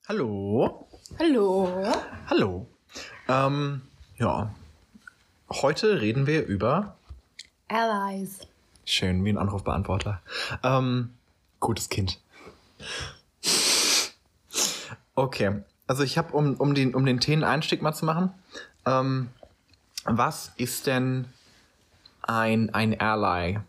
Hallo. Hallo. Hallo. Ja. Heute reden wir über Allies. Schön, wie ein Anrufbeantworter. Gutes Kind. Okay. Also ich habe, um den Themeneinstieg mal zu machen, was ist denn ein Ally?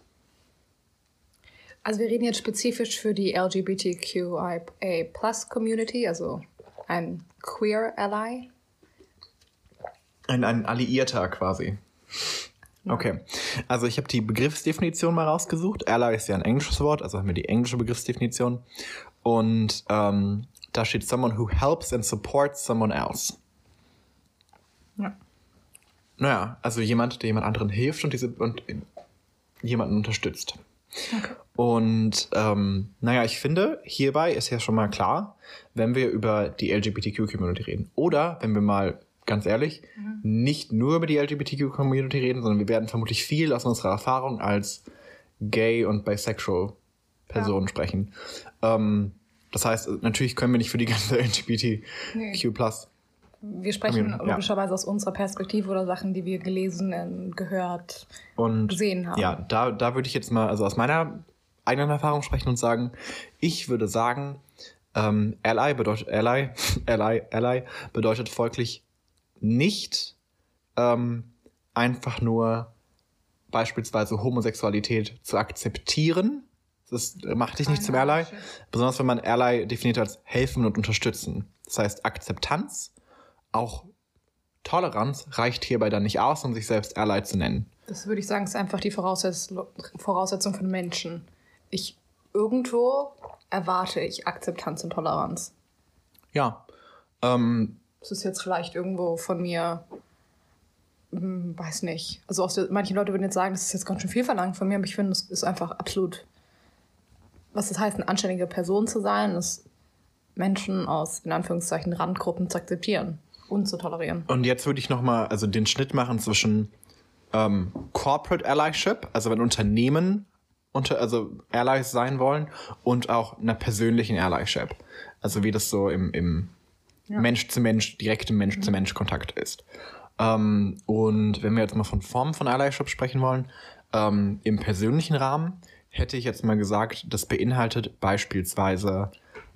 Also wir reden jetzt spezifisch für die LGBTQIA+ Community, also ein Queer Ally. Ein Alliierter quasi. Okay, also ich habe die Begriffsdefinition mal rausgesucht. Ally ist ja ein englisches Wort, also haben wir die englische Begriffsdefinition. Und da steht someone who helps and supports someone else. Ja. Naja, also jemand, der jemand anderen hilft und jemanden unterstützt. Okay. Und ich finde, hierbei ist ja schon mal klar, wenn wir über die LGBTQ-Community reden. Oder, wenn wir mal ganz ehrlich, nicht nur über die LGBTQ-Community reden, sondern wir werden vermutlich viel aus unserer Erfahrung als gay und bisexual Personen sprechen. Das heißt, natürlich können wir nicht für die ganze LGBTQ+. Wir sprechen logischerweise aus unserer Perspektive oder Sachen, die wir gelesen, gehört und gesehen haben. Ja, da würde ich jetzt mal also aus meiner eigenen Erfahrung sprechen und sagen, ich würde sagen, Ally bedeutet folglich nicht einfach nur beispielsweise Homosexualität zu akzeptieren. Das macht dich nicht zum Ally. Besonders wenn man Ally definiert als helfen und unterstützen. Das heißt, Akzeptanz, auch Toleranz reicht hierbei dann nicht aus, um sich selbst Ally zu nennen. Das würde ich sagen, ist einfach die Voraussetzung von Menschen. Irgendwo erwarte ich Akzeptanz und Toleranz. Ja. Das ist jetzt vielleicht irgendwo von mir, weiß nicht. Also manche Leute würden jetzt sagen, das ist jetzt ganz schön viel verlangt von mir, aber ich finde, das ist einfach absolut, was das heißt, eine anständige Person zu sein, ist Menschen aus, in Anführungszeichen, Randgruppen zu akzeptieren und zu tolerieren. Und jetzt würde ich nochmal den Schnitt machen zwischen Corporate Allyship, also wenn Unternehmen Allies sein wollen, und auch einer persönlichen Allyship. Also wie das so im Mensch-zu-Mensch, direktem Mensch-zu-Mensch-Kontakt ist. Und wenn wir jetzt mal von Formen von Allyship sprechen wollen, im persönlichen Rahmen hätte ich jetzt mal gesagt, das beinhaltet beispielsweise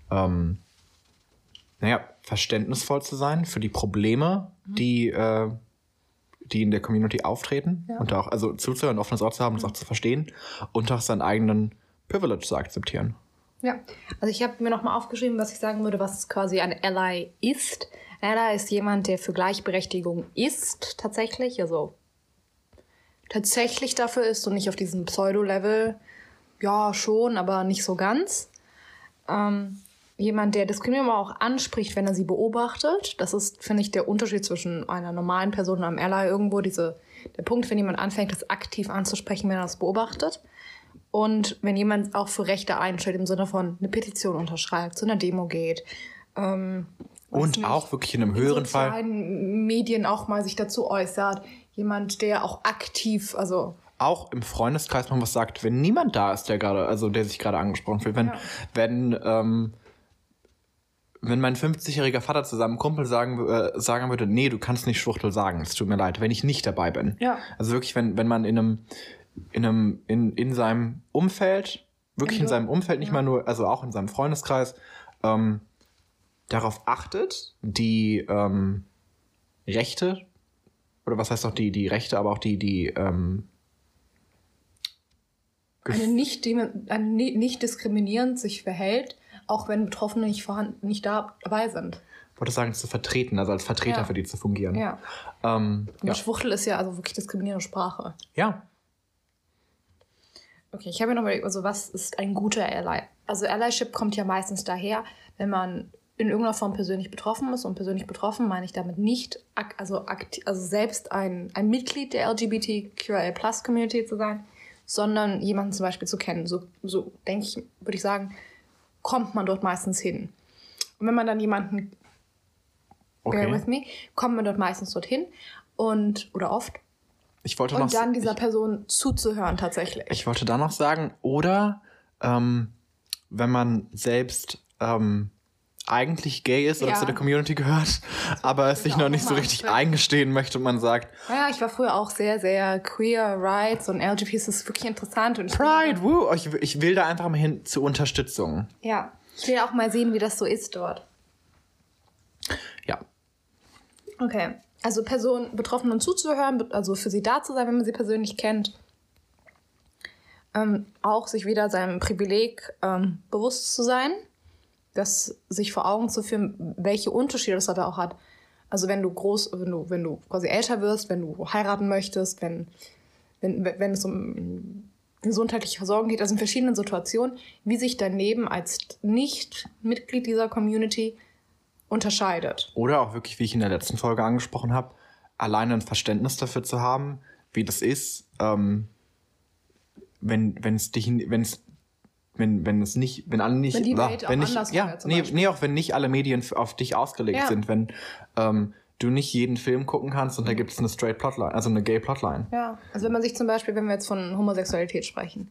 verständnisvoll zu sein für die Probleme, die in der Community auftreten, und auch also zuzuhören, offenes Ohr zu haben, das auch zu verstehen und auch seinen eigenen Privilege zu akzeptieren. Ja, also ich habe mir nochmal aufgeschrieben, was ich sagen würde, was quasi ein Ally ist. Ein Ally ist jemand, der für Gleichberechtigung ist, tatsächlich, also tatsächlich dafür ist und nicht auf diesem Pseudo-Level, ja schon, aber nicht so ganz. Jemand, der Diskriminierung auch anspricht, wenn er sie beobachtet. Das ist, finde ich, der Unterschied zwischen einer normalen Person und einem Ally irgendwo. Der Punkt, wenn jemand anfängt, das aktiv anzusprechen, wenn er das beobachtet. Und wenn jemand auch für Rechte einstellt, im Sinne von eine Petition unterschreibt, zu einer Demo geht. Und auch wirklich in einem höheren Fall. In sozialen Medien auch mal sich dazu äußert. Jemand, der auch aktiv, also auch im Freundeskreis mal was sagt, wenn niemand da ist, der sich gerade angesprochen fühlt. Wenn mein 50-jähriger Vater zu seinem Kumpel sagen würde, nee, du kannst nicht Schwuchtel sagen, es tut mir leid, wenn ich nicht dabei bin. Ja. Also wirklich, wenn man in seinem Umfeld, wirklich in seinem Umfeld, nicht mal nur, also auch in seinem Freundeskreis, darauf achtet, die Rechte, oder was heißt auch die Rechte, aber auch nicht diskriminierend sich verhält, auch wenn Betroffene nicht dabei sind. Ich wollte sagen, zu vertreten, also als Vertreter für die zu fungieren. Ja. Schwuchtel ist ja also wirklich diskriminierende Sprache. Ja. Okay, ich habe mir noch überlegt, also was ist ein guter Ally? Also Allyship kommt ja meistens daher, wenn man in irgendeiner Form persönlich betroffen ist. Und persönlich betroffen meine ich damit nicht, also selbst ein Mitglied der LGBTQIA+-Community zu sein, sondern jemanden zum Beispiel zu kennen. So denke ich, würde ich sagen, kommt man dort meistens hin. Und wenn man dann jemanden, bear with me, kommt man dort meistens dorthin oder oft. Dann dieser Person zuzuhören tatsächlich. Ich wollte da noch sagen, oder wenn man selbst eigentlich gay ist oder Ja. zu der Community gehört, aber es sich auch noch nicht so nochmal richtig ansprechen. eingestehen möchte und man sagt, Ja, ich war früher auch sehr, sehr queer rights und LGBT ist wirklich interessant. Und ich Pride, woo, ich will da einfach mal hin zur Unterstützung. Ja, ich will auch mal sehen, wie das so ist dort. Ja. Okay, also Personen Betroffenen zuzuhören, also für sie da zu sein, wenn man sie persönlich kennt. Auch sich wieder seinem Privileg bewusst zu sein, das sich vor Augen zu führen, welche Unterschiede das da auch hat. Also wenn du quasi älter wirst, wenn du heiraten möchtest, wenn es um gesundheitliche Versorgung geht, also in verschiedenen Situationen, wie sich dein Leben als Nicht-Mitglied dieser Community unterscheidet. Oder auch wirklich, wie ich in der letzten Folge angesprochen habe, alleine ein Verständnis dafür zu haben, wie das ist, wenn alle nicht alle Medien auf dich ausgelegt sind, wenn du nicht jeden Film gucken kannst und da gibt es eine straight Plotline, also eine gay Plotline. Ja, also wenn man sich zum Beispiel, wenn wir jetzt von Homosexualität sprechen,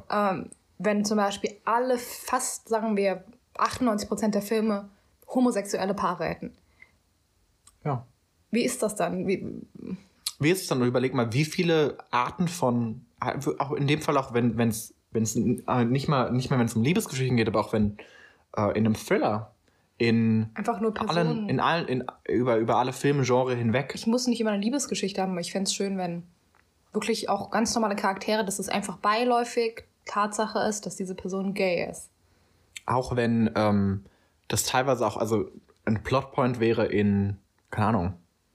wenn zum Beispiel fast, sagen wir, 98% der Filme homosexuelle Paare hätten. Ja. Wie ist das dann? Wie ist es dann? Überleg mal, wie viele Arten von, auch in dem Fall auch, wenn es nicht mal, wenn es um Liebesgeschichten geht, aber auch wenn in einem Thriller, einfach nur Personen. über alle Filmgenre hinweg. Ich muss nicht immer eine Liebesgeschichte haben, aber ich fände es schön, wenn wirklich auch ganz normale Charaktere, dass es einfach beiläufig Tatsache ist, dass diese Person gay ist. Auch wenn das teilweise auch, also ein Plotpoint wäre in, keine Ahnung,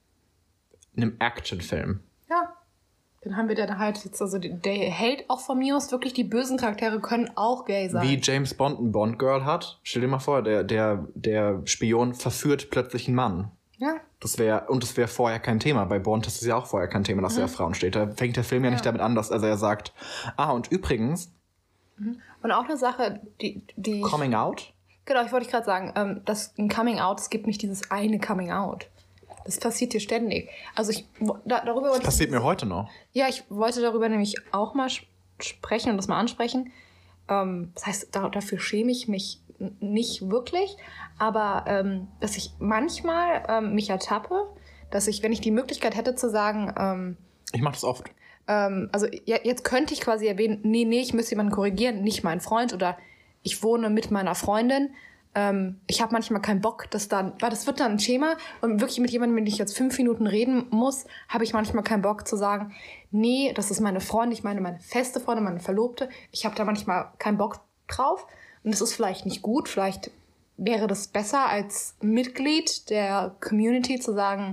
einem Actionfilm. Ja. Dann haben wir dann halt jetzt, also der Held auch von mir aus, wirklich die bösen Charaktere können auch gay sein. Wie James Bond ein Bond-Girl hat. Stell dir mal vor, der Spion verführt plötzlich einen Mann. Ja. Das wäre vorher kein Thema. Bei Bond ist es ja auch vorher kein Thema, dass er auf Frauen steht. Da fängt der Film ja nicht damit an, dass er sagt, und übrigens. Und auch eine Sache, die Coming out? Genau, ich wollte gerade sagen, ein Coming out, es gibt nicht dieses eine Coming out. Das passiert hier ständig. Also Das passiert mir heute noch. Ja, ich wollte darüber nämlich auch mal sprechen und das mal ansprechen. Das heißt, dafür schäme ich mich nicht wirklich, aber dass ich manchmal mich ertappe, dass ich, wenn ich die Möglichkeit hätte zu sagen, ich mache das oft. Also jetzt könnte ich quasi erwähnen, nee, ich müsste jemanden korrigieren, nicht mein Freund oder ich wohne mit meiner Freundin. Ich habe manchmal keinen Bock, weil das wird dann ein Thema und wirklich mit jemandem, mit dem ich jetzt 5 Minuten reden muss, habe ich manchmal keinen Bock zu sagen, nee, das ist meine Freundin, ich meine meine feste Freundin, meine Verlobte. Ich habe da manchmal keinen Bock drauf und das ist vielleicht nicht gut, vielleicht wäre das besser als Mitglied der Community zu sagen,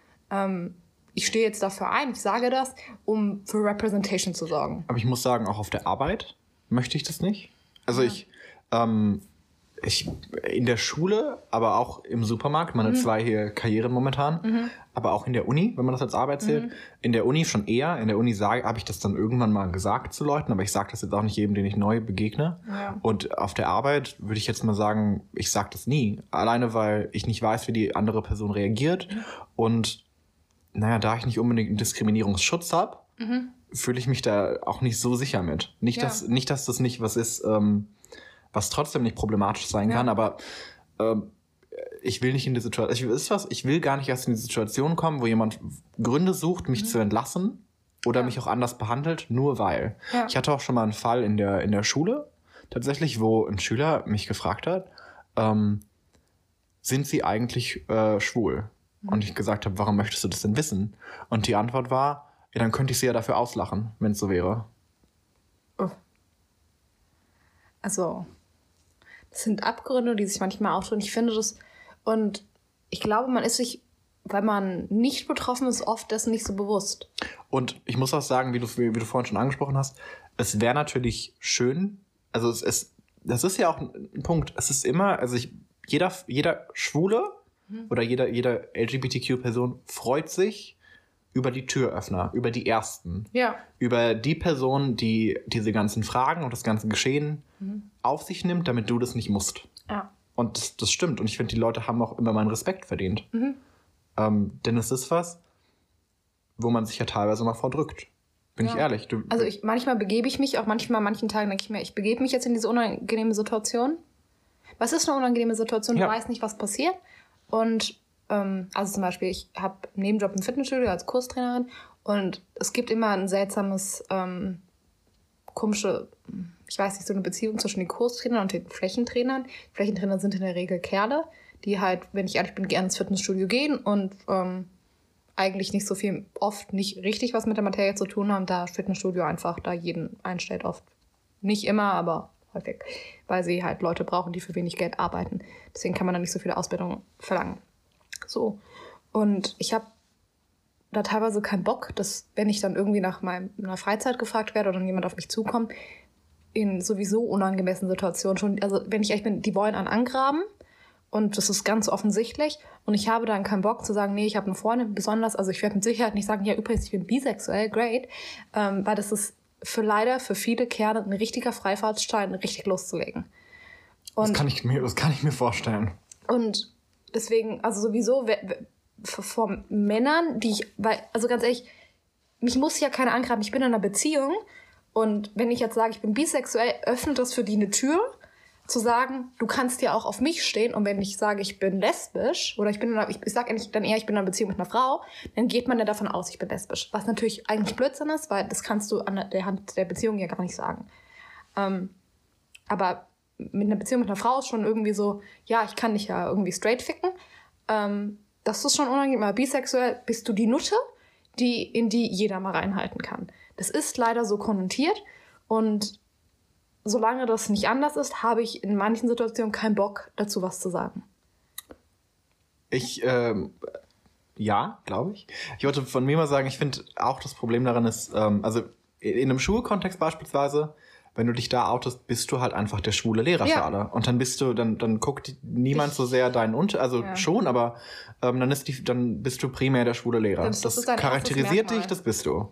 ich stehe jetzt dafür ein, ich sage das, um für Representation zu sorgen. Aber ich muss sagen, auch auf der Arbeit möchte ich das nicht. Also ich in der Schule, aber auch im Supermarkt, meine 2 hier Karrieren momentan, aber auch in der Uni, wenn man das als Arbeit zählt. In der Uni schon eher. In der Uni habe ich das dann irgendwann mal gesagt zu Leuten, aber ich sage das jetzt auch nicht jedem, den ich neu begegne. Ja. Und auf der Arbeit würde ich jetzt mal sagen, ich sage das nie. Alleine, weil ich nicht weiß, wie die andere Person reagiert. Und da ich nicht unbedingt einen Diskriminierungsschutz habe, fühle ich mich da auch nicht so sicher mit. Nicht, dass das nicht was ist, was trotzdem nicht problematisch sein kann, aber ich will nicht in die Situation, ich will gar nicht erst in die Situation kommen, wo jemand Gründe sucht, mich zu entlassen oder mich auch anders behandelt, nur weil. Ja. Ich hatte auch schon mal einen Fall in der Schule, tatsächlich, wo ein Schüler mich gefragt hat, sind Sie eigentlich schwul? Und ich gesagt habe, warum möchtest du das denn wissen? Und die Antwort war, ja, dann könnte ich Sie ja dafür auslachen, wenn es so wäre. Also, das sind Abgründe, die sich manchmal auftun. Ich finde das, und ich glaube, man ist sich, weil man nicht betroffen ist, oft dessen nicht so bewusst. Und ich muss auch sagen, wie du vorhin schon angesprochen hast, es wäre natürlich schön, also das ist ja auch ein Punkt, es ist immer, also jeder Schwule oder jeder LGBTQ-Person freut sich über die Türöffner, über die Ersten. Ja. Über die Person, die diese ganzen Fragen und das ganze Geschehen auf sich nimmt, damit du das nicht musst. Ja. Und das stimmt. Und ich finde, die Leute haben auch immer meinen Respekt verdient. Denn es ist was, wo man sich ja teilweise mal vordrückt. Bin ich ehrlich. Manchmal begebe ich mich, auch manchmal an manchen Tagen denke ich mir, ich begebe mich jetzt in diese unangenehme Situation. Was ist eine unangenehme Situation? Ja. Du weißt nicht, was passiert. Und also zum Beispiel, ich habe einen Nebenjob im Fitnessstudio als Kurstrainerin und es gibt immer ein seltsames, komische, ich weiß nicht, so eine Beziehung zwischen den Kurstrainern und den Flächentrainern. Die Flächentrainer sind in der Regel Kerle, die halt, wenn ich ehrlich bin, gerne ins Fitnessstudio gehen und eigentlich nicht so viel, oft nicht richtig was mit der Materie zu tun haben, da Fitnessstudio einfach da jeden einstellt, oft. Nicht immer, aber häufig, weil sie halt Leute brauchen, die für wenig Geld arbeiten. Deswegen kann man da nicht so viele Ausbildung verlangen. So. Und ich habe da teilweise keinen Bock, dass, wenn ich dann irgendwie nach meiner Freizeit gefragt werde oder dann jemand auf mich zukommt, in sowieso unangemessenen Situationen schon, also wenn ich ehrlich bin, die wollen einen angraben und das ist ganz offensichtlich und ich habe dann keinen Bock zu sagen, nee, ich habe eine Freundin, besonders, also ich werde mit Sicherheit nicht sagen, ja übrigens, ich bin bisexuell, great, weil das ist leider für viele Kerle ein richtiger Freifahrtschein, richtig loszulegen. Und das kann ich mir vorstellen. Und deswegen, also sowieso von Männern, also ganz ehrlich, mich muss ja keiner angraben, ich bin in einer Beziehung und wenn ich jetzt sage, ich bin bisexuell, öffnet das für die eine Tür, zu sagen, du kannst ja auch auf mich stehen und wenn ich sage, ich bin lesbisch oder ich sage eigentlich dann eher, ich bin in einer Beziehung mit einer Frau, dann geht man ja davon aus, ich bin lesbisch. Was natürlich eigentlich Blödsinn ist, weil das kannst du an der Hand der Beziehung ja gar nicht sagen. Aber mit einer Beziehung mit einer Frau ist schon irgendwie so, ja, ich kann dich ja irgendwie straight ficken. Das ist schon unangenehm, aber bisexuell bist du die Nutte, in die jeder mal reinhalten kann. Das ist leider so konnotiert und solange das nicht anders ist, habe ich in manchen Situationen keinen Bock, dazu was zu sagen. Ja, glaube ich. Ich wollte von mir mal sagen, ich finde auch das Problem daran ist, also in einem Schulkontext beispielsweise, wenn du dich da outest, bist du halt einfach der schwule Lehrer für alle. Und dann dann guckt niemand so sehr schon, aber dann bist du primär der schwule Lehrer. Das charakterisiert dich, das bist du.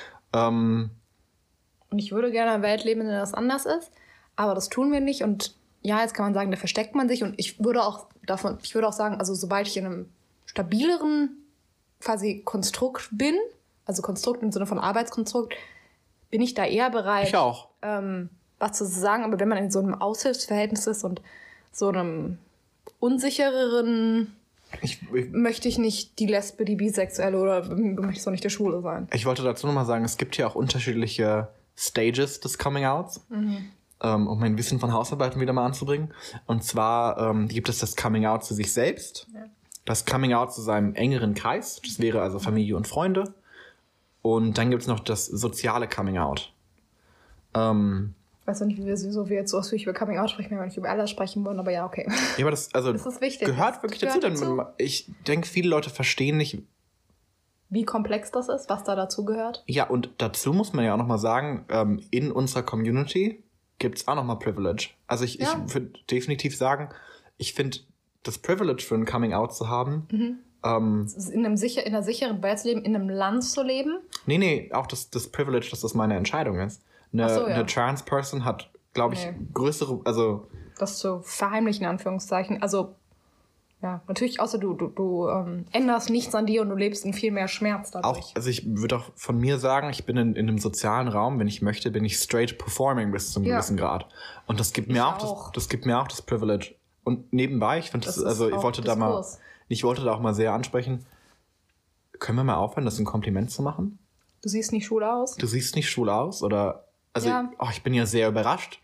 Und ich würde gerne in einer Welt leben, in der das anders ist, aber das tun wir nicht. Und ja, jetzt kann man sagen, da versteckt man sich. Und ich würde auch sagen, also sobald ich in einem stabileren quasi Konstrukt bin, also Konstrukt im Sinne von Arbeitskonstrukt, bin ich da eher bereit, ich auch. Was zu sagen. Aber wenn man in so einem Aushilfsverhältnis ist und so einem unsichereren, möchte ich nicht die Lesbe, die Bisexuelle oder möchte ich auch nicht der Schwule sein. Ich wollte dazu nochmal sagen, es gibt ja auch unterschiedliche Stages des Coming-Outs, um mein Wissen von Hausarbeiten wieder mal anzubringen. Und zwar gibt es das Coming-Out zu sich selbst, das Coming-Out zu seinem engeren Kreis, das wäre also Familie und Freunde. Und dann gibt es noch das soziale Coming-Out. Ich weiß nicht, wie wir jetzt so ausführlich über Coming-out sprechen, wenn wir nicht über alles sprechen wollen, aber ja, okay. Ja, aber das ist wichtig. Gehört wirklich dazu, denn ich denke, viele Leute verstehen nicht, wie komplex das ist, was da dazu gehört. Ja, und dazu muss man ja auch nochmal sagen, in unserer Community gibt es auch nochmal Privilege. Also ich würde definitiv sagen, ich finde, das Privilege für ein Coming-out zu haben, in einer sicheren Welt zu leben, in einem Land zu leben. Nee, auch das Privilege, dass das meine Entscheidung ist. Eine Trans-Person hat, glaube ich, größere, also... Das zu verheimlichen, in Anführungszeichen. Also, ja, natürlich, außer du änderst nichts an dir und du lebst in viel mehr Schmerz dadurch. Also ich würde auch von mir sagen, ich bin in einem sozialen Raum, wenn ich möchte, bin ich straight performing bis zum gewissen Grad. Und das gibt mir auch das Privilege. Und nebenbei, ich finde das also ich wollte da auch mal sehr ansprechen, können wir mal aufhören, das ein Kompliment zu machen? Du siehst nicht schwul aus? Du siehst nicht schwul aus? Oder, also, ich bin ja sehr überrascht.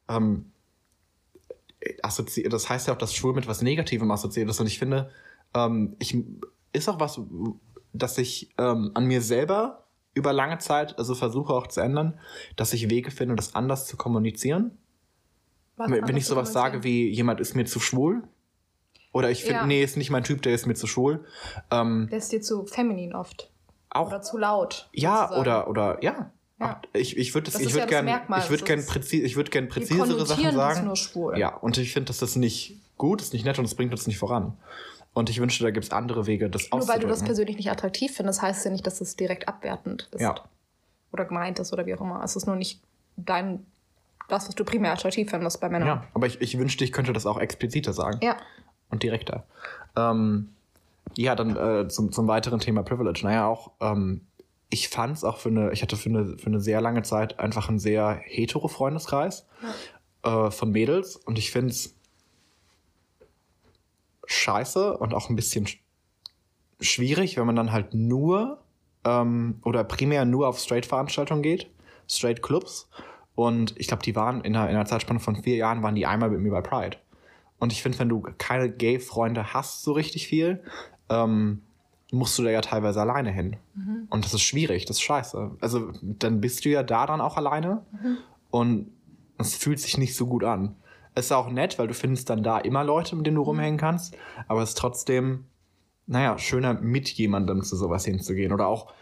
Das heißt ja auch, dass schwul mit was Negativem assoziiert ist. Und ich finde, ist auch was, dass ich an mir selber über lange Zeit, also versuche auch zu ändern, dass ich Wege finde, das anders zu kommunizieren. Wenn ich sowas sage wie, jemand ist mir zu schwul. Oder ich finde, nee, ist nicht mein Typ, der ist mir zu schwul. Der ist dir zu feminin oft. Auch, oder zu laut. Ja, sozusagen. oder ja. Ich würde gern präzisere Sachen sagen. Nur schwul. Ja, und ich finde, dass das nicht gut ist, nicht nett und es bringt uns nicht voran. Und ich wünsche, da gibt es andere Wege, das auszudrücken. Nur weil du das persönlich nicht attraktiv findest, heißt es ja nicht, dass es direkt abwertend ist. Ja. Oder gemeint ist oder wie auch immer. Es ist nur nicht das, was du primär attraktiv findest bei Männern. Ja, aber ich wünschte, ich könnte das auch expliziter sagen. Ja. Und direkter. Dann zum weiteren Thema Privilege. Naja, auch, ich fand es auch ich hatte für eine sehr lange Zeit einfach einen sehr hetero Freundeskreis von Mädels. Und ich finde es scheiße und auch ein bisschen schwierig, wenn man dann halt nur oder primär nur auf Straight-Veranstaltungen geht, Straight-Clubs. Und ich glaube, die waren in einer Zeitspanne von 4 Jahren, waren die einmal mit mir bei Pride. Und ich finde, wenn du keine Gay-Freunde hast, so richtig viel, musst du da ja teilweise alleine hin. Und das ist schwierig, das ist scheiße. Also dann bist du ja da dann auch alleine und es fühlt sich nicht so gut an. Es ist auch nett, weil du findest dann da immer Leute, mit denen du rumhängen kannst, aber es ist trotzdem, schöner mit jemandem zu sowas hinzugehen. Oder auch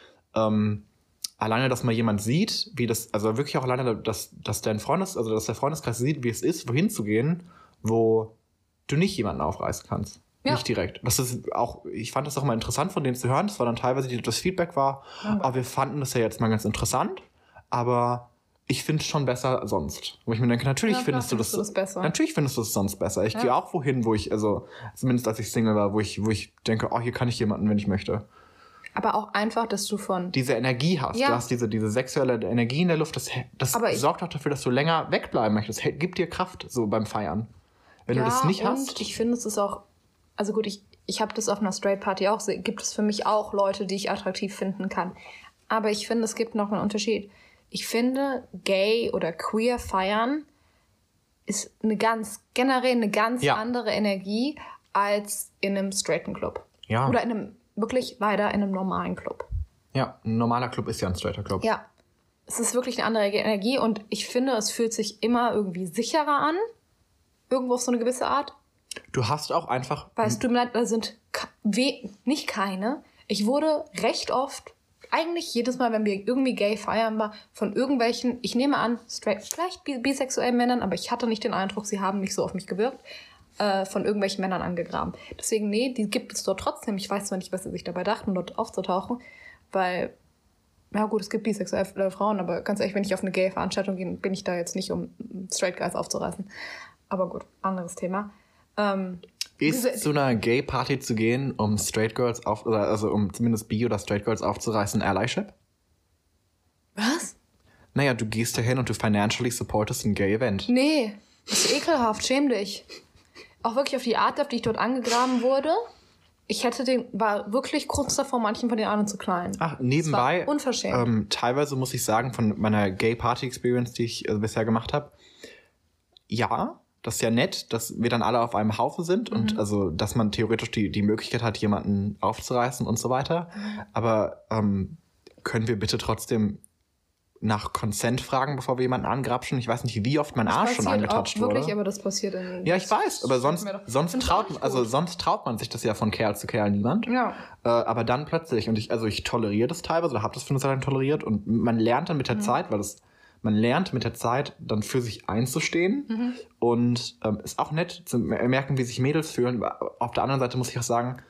alleine, dass mal jemand sieht, wie das, also wirklich auch alleine, dass der Freundeskreis sieht, wie es ist, wohin zu gehen, wo du nicht jemanden aufreißen kannst. Ja. Nicht direkt. Das ist auch, ich fand das auch mal interessant von denen zu hören. Das war dann teilweise, das Feedback war, wir fanden das ja jetzt mal ganz interessant, aber ich finde es schon besser sonst. Wo ich mir denke, natürlich findest du das besser. Natürlich findest du es sonst besser. Ich gehe auch wohin, wo ich, also zumindest als ich Single war, wo ich denke, hier kann ich jemanden, wenn ich möchte. Aber auch einfach, dass du diese Energie hast. Ja. Du hast diese sexuelle Energie in der Luft. Das sorgt auch dafür, dass du länger wegbleiben möchtest. Das gibt dir Kraft so beim Feiern. Wenn du das nicht hast. Und ich finde, es ist auch, also gut, ich habe das auf einer Straight Party auch, gibt es für mich auch Leute, die ich attraktiv finden kann. Aber ich finde, es gibt noch einen Unterschied. Ich finde, gay oder queer feiern ist generell eine ganz andere Energie als in einem straighten Club. Ja. Oder wirklich leider in einem normalen Club. Ja, ein normaler Club ist ja ein straighter Club. Ja, es ist wirklich eine andere Energie und ich finde, es fühlt sich immer irgendwie sicherer an. Irgendwo auf so eine gewisse Art. Du hast auch einfach... Weißt du, da sind nicht keine. Ich wurde recht oft, eigentlich jedes Mal, wenn wir irgendwie gay feiern war, von irgendwelchen, ich nehme an, vielleicht bisexuellen Männern, aber ich hatte nicht den Eindruck, sie haben nicht so auf mich gewirkt, von irgendwelchen Männern angegraben. Deswegen, die gibt es dort trotzdem. Ich weiß zwar nicht, was sie sich dabei dachten, dort aufzutauchen, weil, ja gut, es gibt bisexuelle Frauen, aber ganz ehrlich, wenn ich auf eine Gay-Veranstaltung gehe, bin ich da jetzt nicht, um Straight Guys aufzureißen. Aber gut, anderes Thema. Ist zu einer Gay-Party zu gehen, um Straight Girls um zumindest Bi- oder Straight Girls aufzureißen, Allyship? Was? Naja, du gehst dahin und du financially supportest ein Gay-Event. Nee, das ist ekelhaft, schäm dich. Auch wirklich auf die Art, auf die ich dort angegraben wurde. War wirklich kurz davor, manchen von den anderen zu knallen. Ach, nebenbei. Das war unverschämt. Teilweise muss ich sagen, von meiner Gay-Party-Experience, die ich bisher gemacht habe, ja, das ist ja nett, dass wir dann alle auf einem Haufen sind und also, dass man theoretisch die Möglichkeit hat, jemanden aufzureißen und so weiter. Aber können wir bitte trotzdem nach Consent fragen, bevor wir jemanden angrapschen? Ich weiß nicht, wie oft mein Arsch schon angetatscht wurde. Wirklich, aber das passiert in... Ja, ich weiß, aber sonst traut man sich das ja von Kerl zu Kerl niemand. Ja. Aber dann plötzlich, und ich toleriere das teilweise, oder habe das für eine Zeit lang toleriert, und man lernt dann mit der Zeit, man lernt mit der Zeit dann für sich einzustehen und ist auch nett zu merken, wie sich Mädels fühlen. Auf der anderen Seite muss ich auch sagen,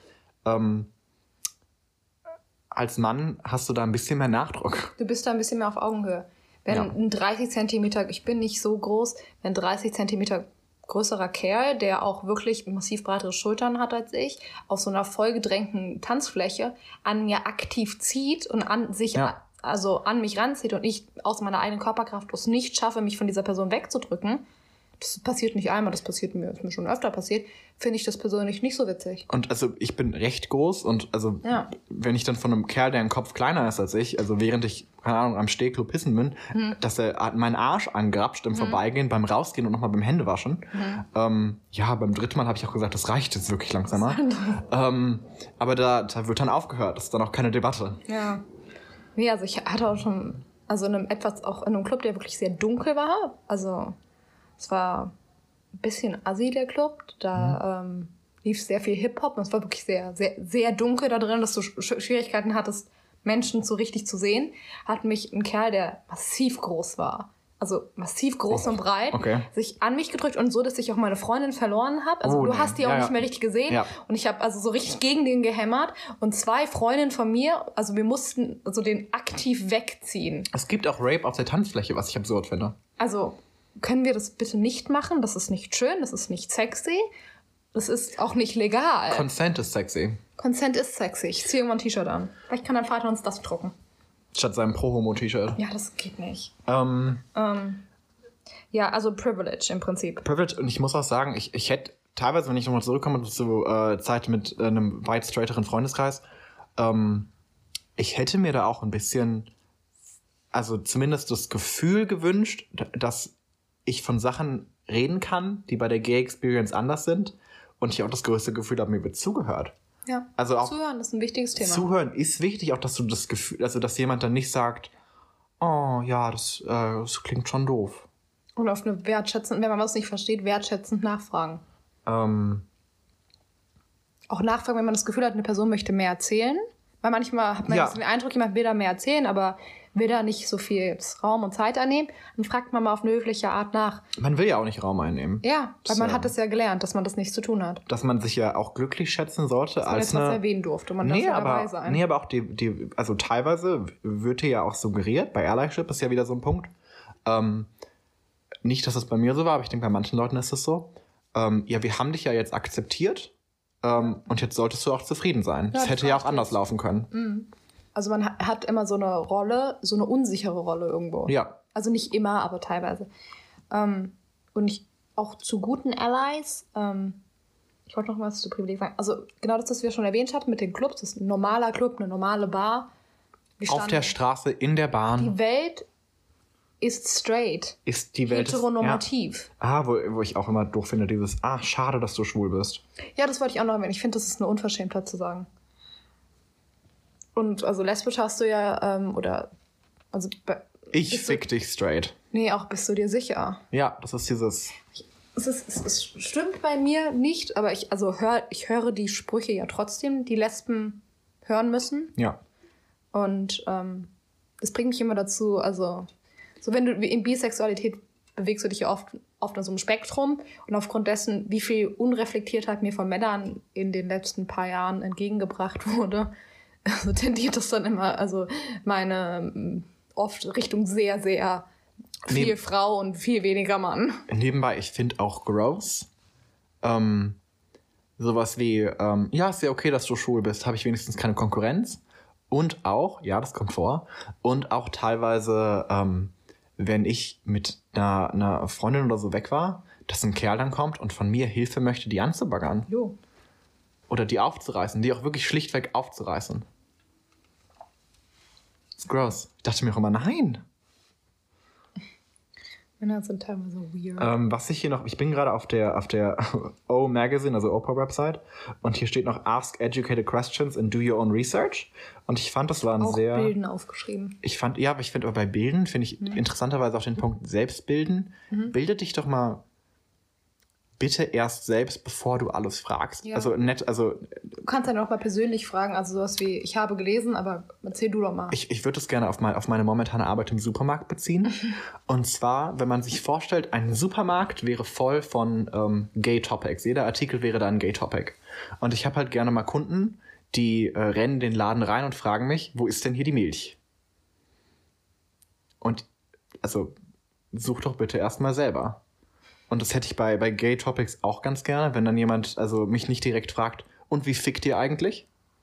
als Mann hast du da ein bisschen mehr Nachdruck. Du bist da ein bisschen mehr auf Augenhöhe. Wenn ein 30 Zentimeter, ich bin nicht so groß, wenn ein 30 Zentimeter größerer Kerl, der auch wirklich massiv breitere Schultern hat als ich, auf so einer vollgedrängten Tanzfläche an mir aktiv zieht und an mich ranzieht und ich aus meiner eigenen Körperkraft bloß nicht schaffe, mich von dieser Person wegzudrücken, das passiert nicht einmal, das ist mir schon öfter passiert, finde ich das persönlich nicht so witzig. Und also ich bin recht groß und also wenn ich dann von einem Kerl, der einen Kopf kleiner ist als ich, also während ich, keine Ahnung, am Stehklo pissen bin, dass er meinen Arsch angrapscht im Vorbeigehen, beim Rausgehen und nochmal beim Händewaschen. Beim dritten Mal habe ich auch gesagt, das reicht jetzt wirklich langsamer. Aber da wird dann aufgehört, das ist dann auch keine Debatte. Ja. Nee, also ich hatte auch schon, also in einem Club, der wirklich sehr dunkel war, also es war ein bisschen assi, der Club. Da lief sehr viel Hip-Hop und es war wirklich sehr, sehr, sehr dunkel da drin, dass du Schwierigkeiten hattest, Menschen so richtig zu sehen. Hat mich ein Kerl, der massiv groß war, also massiv groß und breit, sich an mich gedrückt und so, dass ich auch meine Freundin verloren habe. Also du hast die auch nicht mehr richtig gesehen. Ja. Und ich habe also so richtig gegen den gehämmert und 2 Freundinnen von mir, also wir mussten also den aktiv wegziehen. Es gibt auch Rape auf der Tanzfläche, was ich absurd finde. Also können wir das bitte nicht machen? Das ist nicht schön, das ist nicht sexy, das ist auch nicht legal. Consent ist sexy. Consent ist sexy. Ich ziehe irgendwann ein T-Shirt an. Vielleicht kann dein Vater uns das drucken. Statt seinem Pro-Homo-T-Shirt. Ja, das geht nicht. Ja, also Privilege im Prinzip. Privilege, und ich muss auch sagen, ich hätte teilweise, wenn ich nochmal zurückkomme zu Zeit mit einem weit straighteren Freundeskreis, ich hätte mir da auch ein bisschen, also zumindest das Gefühl gewünscht, dass ich von Sachen reden kann, die bei der Gay Experience anders sind und ich auch das größte Gefühl habe, mir wird zugehört. Ja, also auch Zuhören ist ein wichtiges Thema. Zuhören ist wichtig, auch dass du das Gefühl, also dass jemand dann nicht sagt, oh ja, das klingt schon doof. Und auf eine wertschätzend, wenn man was nicht versteht, wertschätzend nachfragen. Auch nachfragen, wenn man das Gefühl hat, eine Person möchte mehr erzählen. Weil manchmal hat man den Eindruck, jemand will da mehr erzählen, aber will da nicht so viel Raum und Zeit einnehmen. Dann fragt man mal auf eine höfliche Art nach. Man will ja auch nicht Raum einnehmen. Ja, weil man hat es ja gelernt, dass man das nicht zu tun hat. Dass man sich ja auch glücklich schätzen sollte. Dass man als jetzt was erwähnen durfte. Man darf dabei sein. Nee, aber auch also teilweise wird dir ja auch suggeriert, bei Allyship ist ja wieder so ein Punkt. Nicht, dass das bei mir so war, aber ich denke, bei manchen Leuten ist es so. Ja, wir haben dich ja jetzt akzeptiert und jetzt solltest du auch zufrieden sein. Ja, das hätte ja auch anders laufen können. Mhm. Also man hat immer so eine Rolle, so eine unsichere Rolle irgendwo. Ja. Also nicht immer, aber teilweise. Und auch zu guten Allies, ich wollte noch was zu Privileg sagen. Also genau das, was wir schon erwähnt hatten mit den Clubs, das ist ein normaler Club, eine normale Bar. Auf der Straße, in der Bahn. Die Welt ist straight. Ist die Welt heteronormativ. Ja. Wo ich auch immer doof finde, dieses, schade, dass du schwul bist. Ja, das wollte ich auch noch erwähnen. Ich finde, das ist eine Unverschämtheit zu sagen. Und also lesbisch hast du ja, ich fick dich straight. Nee, auch bist du dir sicher. Ja, das ist dieses... Es stimmt bei mir nicht, aber ich höre die Sprüche ja trotzdem, die Lesben hören müssen. Ja. Und das bringt mich immer dazu, also so wenn du in Bisexualität bewegst du dich ja oft in so einem Spektrum und aufgrund dessen, wie viel Unreflektiertheit mir von Männern in den letzten paar Jahren entgegengebracht wurde, also tendiert das dann immer, also meine oft Richtung sehr, sehr viel Frau und viel weniger Mann. Nebenbei, ich finde auch gross, sowas wie, ist ja okay, dass du schwul bist, habe ich wenigstens keine Konkurrenz. Und auch, ja, das kommt vor, und auch teilweise, wenn ich mit einer Freundin oder so weg war, dass ein Kerl dann kommt und von mir Hilfe möchte, die anzubaggern. Jo. Oder die aufzureißen, die auch wirklich schlichtweg aufzureißen. Das ist gross. Ich dachte mir auch immer, nein. Männer sind teilweise weird. Was ich hier noch, ich bin gerade auf der O Magazine, also Oprah-Website, und hier steht noch Ask Educated Questions and Do Your Own Research. Und ich fand, das war ein auch sehr... Bilden aufgeschrieben. Ich finde aber bei Bilden finde ich interessanterweise auch den Punkt Selbstbilden. Bilde dich doch mal bitte erst selbst, bevor du alles fragst. Ja. Also du kannst dann auch mal persönlich fragen, also sowas wie, ich habe gelesen, aber erzähl du doch mal. Ich würde es gerne auf meine momentane Arbeit im Supermarkt beziehen. Und zwar, wenn man sich vorstellt, ein Supermarkt wäre voll von Gay-Topics. Jeder Artikel wäre da ein Gay-Topic. Und ich habe halt gerne mal Kunden, die rennen in den Laden rein und fragen mich, wo ist denn hier die Milch? Und also such doch bitte erstmal selber. Und das hätte ich bei Gay Topics auch ganz gerne, wenn dann jemand mich nicht direkt fragt, und wie fickt ihr eigentlich?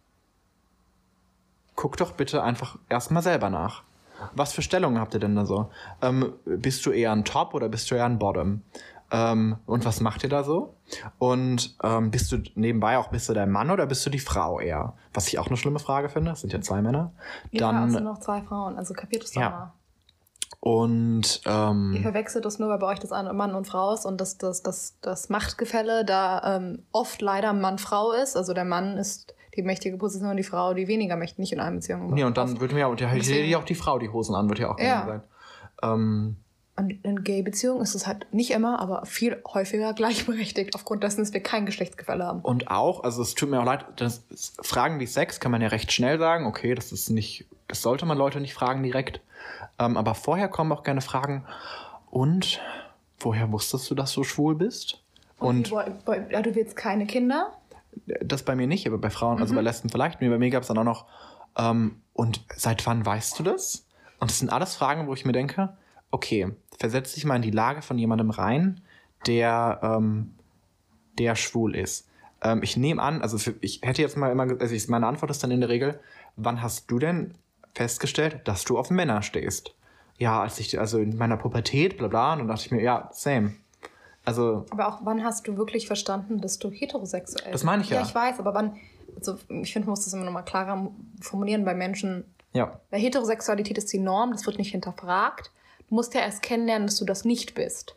Guck doch bitte einfach erstmal selber nach. Was für Stellungen habt ihr denn da so? Bist du eher ein Top oder bist du eher ein Bottom? Und was macht ihr da so? Und bist du der Mann oder bist du die Frau eher? Was ich auch eine schlimme Frage finde, das sind ja 2 Männer. Ja, also noch 2 Frauen, also kapiert es doch mal. Und ihr verwechselt das nur, weil bei euch das eine Mann und Frau ist und das Machtgefälle da oft leider Mann-Frau ist. Also der Mann ist die mächtige Position und die Frau die weniger mächtig, nicht in einer Beziehung. Ja, und dann wird mir ja auch die Frau die Hosen an, wird ja auch gerne sein. Und in Gay-Beziehungen ist es halt nicht immer, aber viel häufiger gleichberechtigt, aufgrund dessen, dass wir kein Geschlechtsgefälle haben. Und auch, also es tut mir auch leid, Fragen wie Sex kann man ja recht schnell sagen, okay, das sollte man Leute nicht fragen direkt. Aber vorher kommen auch gerne Fragen, und woher wusstest du, dass du schwul bist? Und du willst keine Kinder? Das bei mir nicht, aber bei Frauen, also bei Lesben vielleicht. Bei mir gab es dann auch noch, und seit wann weißt du das? Und das sind alles Fragen, wo ich mir denke, okay, versetz dich mal in die Lage von jemandem rein, der schwul ist. Ich nehme an, ich hätte jetzt mal immer, meine Antwort ist dann in der Regel, wann hast du denn festgestellt, dass du auf Männer stehst? Ja, als ich in meiner Pubertät, bla bla, und dann dachte ich mir, ja, same. Also, Aber auch wann hast du wirklich verstanden, dass du heterosexuell bist? Das meine ich ja. Ja, ich weiß, aber wann, also ich finde, man muss das immer nochmal klarer formulieren bei Menschen. ja. Weil Heterosexualität ist die Norm, das wird nicht hinterfragt. Du musst ja erst kennenlernen, dass du das nicht bist.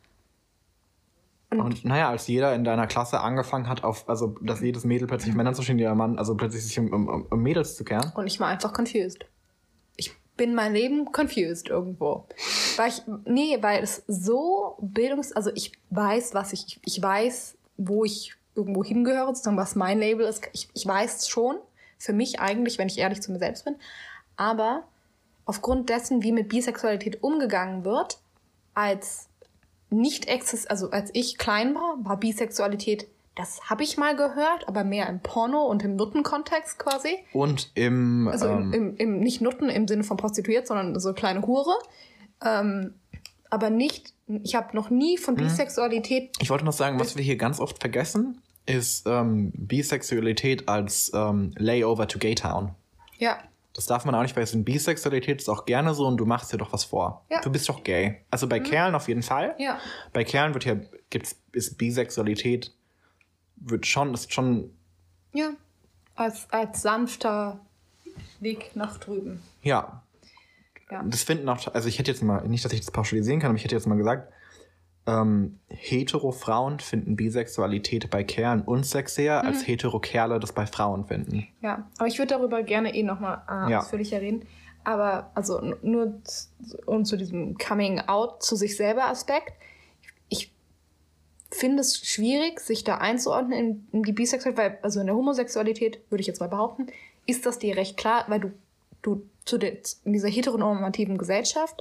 Und naja, als jeder in deiner Klasse angefangen hat, also dass jedes Mädel plötzlich auf Männer zu stehen, jeder Mann, also plötzlich sich um Mädels zu kehren. Und ich war einfach confused. Ich bin mein Leben confused irgendwo. Weil es so also ich weiß, ich weiß, wo ich irgendwo hingehöre, sozusagen, was mein Label ist. Ich weiß es schon, für mich eigentlich, wenn ich ehrlich zu mir selbst bin. Aber aufgrund dessen, wie mit Bisexualität umgegangen wird, als ich klein war Bisexualität, das habe ich mal gehört, aber mehr im Porno und im Nutten-Kontext quasi. Und im... Also im nicht Nutten im Sinne von prostituiert, sondern so kleine Hure. Aber nicht, ich habe noch nie von Bisexualität... Ich wollte noch sagen, was wir hier ganz oft vergessen, ist Bisexualität als Layover to Gaytown. Ja. Das darf man auch nicht vergessen. Bisexualität ist auch gerne so und du machst dir doch was vor. Ja. Du bist doch gay. Also bei Kerlen auf jeden Fall. Ja. Bei Kerlen ist Bisexualität ist schon Ja. Als sanfter Weg nach drüben. ja. Ja. Das finden auch, also ich hätte jetzt mal, nicht, dass ich das pauschalisieren kann, aber ich hätte jetzt mal gesagt, hetero-Frauen finden Bisexualität bei Kerlen unsexier, als hetero-Kerle das bei Frauen finden. Ja, aber ich würde darüber gerne nochmal ausführlicher reden. Aber also nur zu diesem Coming-out zu sich selber Aspekt. Ich finde es schwierig, sich da einzuordnen in die Bisexualität, weil also in der Homosexualität, würde ich jetzt mal behaupten, ist das dir recht klar, weil du in dieser heteronormativen Gesellschaft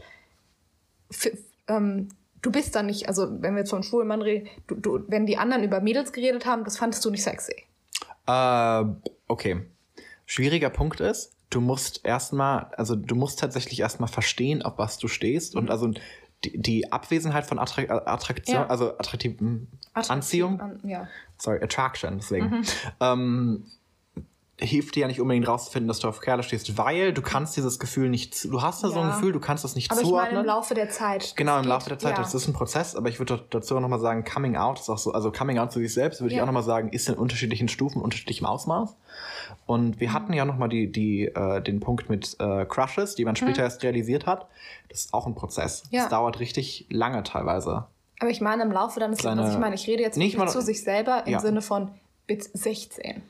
du bist da nicht, also wenn wir jetzt von schwulen Mann reden, wenn die anderen über Mädels geredet haben, das fandest du nicht sexy. Okay. Schwieriger Punkt ist, du musst tatsächlich erstmal verstehen, auf was du stehst. Und also die Abwesenheit von Attraktion, Ja. also Anziehung. Attraction, deswegen. Hilft dir ja nicht unbedingt rauszufinden, dass du auf Kerle stehst, weil du kannst dieses Gefühl nicht, du hast da so ein Gefühl, du kannst das nicht aber zuordnen. Aber ich meine im Laufe der Zeit. Genau, im Laufe der Zeit, das ist ein Prozess, aber ich würde dazu auch nochmal sagen, Coming Out ist auch so, also Coming Out zu sich selbst, würde ich auch nochmal sagen, ist in unterschiedlichen Stufen, unterschiedlichem Ausmaß. Und wir hatten ja nochmal den Punkt mit Crushes, die man später erst realisiert hat. Das ist auch ein Prozess. Ja. Das dauert richtig lange teilweise. Aber ich meine im Laufe deines Lebens, also ich meine, ich rede jetzt nicht zu sich selber im Sinne von mit 16.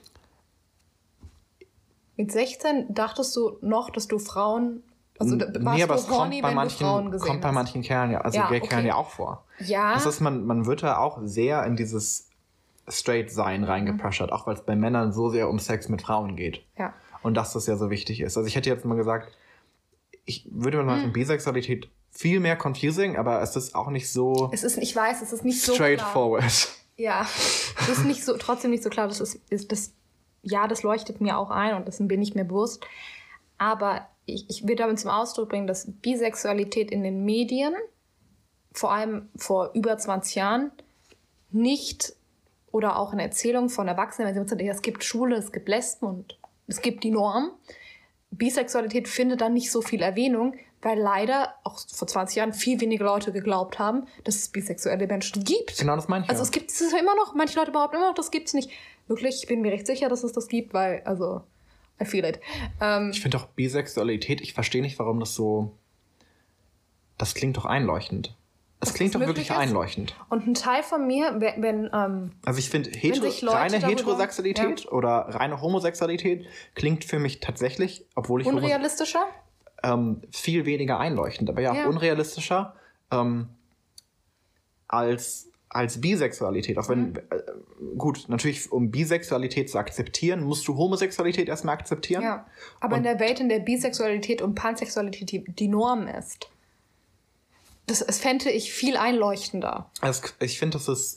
Mit 16 dachtest du noch, dass du Frauen, also nee, aber es kommt bei manchen manchen Kerlen ja, also Gay-Kerlen ja auch vor. Ja. Das ist, man wird da auch sehr in dieses Straight-Sein reingepressured, auch weil es bei Männern so sehr um Sex mit Frauen geht. Ja. Und dass das ja so wichtig ist. Also ich hätte jetzt mal gesagt, ich würde mal sagen, Bisexualität viel mehr confusing, aber es ist auch nicht so... es ist nicht so straightforward. Klar. Ja, es ist nicht so, trotzdem nicht so klar, das leuchtet mir auch ein und dessen bin ich mir bewusst. Aber ich will damit zum Ausdruck bringen, dass Bisexualität in den Medien, vor allem vor über 20 Jahren, nicht, oder auch in Erzählungen von Erwachsenen, wenn sie sagen, es gibt Schwule, es gibt Lesben und es gibt die Norm. Bisexualität findet dann nicht so viel Erwähnung, weil leider auch vor 20 Jahren viel weniger Leute geglaubt haben, dass es bisexuelle Menschen gibt. Genau, das meine ich. Also es gibt es immer noch, manche Leute behaupten immer noch, das gibt es nicht. Wirklich, ich bin mir recht sicher, dass es das gibt, weil, also, I feel it. Ich finde auch Bisexualität, ich verstehe nicht, warum das klingt doch einleuchtend. Es klingt doch wirklich einleuchtend. Und ein Teil von mir, wenn also ich finde, reine Heterosexualität oder reine Homosexualität klingt für mich tatsächlich, obwohl ich... Unrealistischer? Viel weniger einleuchtend, aber ja auch unrealistischer als Bisexualität. Auch wenn, gut, natürlich, um Bisexualität zu akzeptieren, musst du Homosexualität erstmal akzeptieren. Ja, aber in der Welt, in der Bisexualität und Pansexualität die Norm ist, das fände ich viel einleuchtender. Also ich finde, das ist,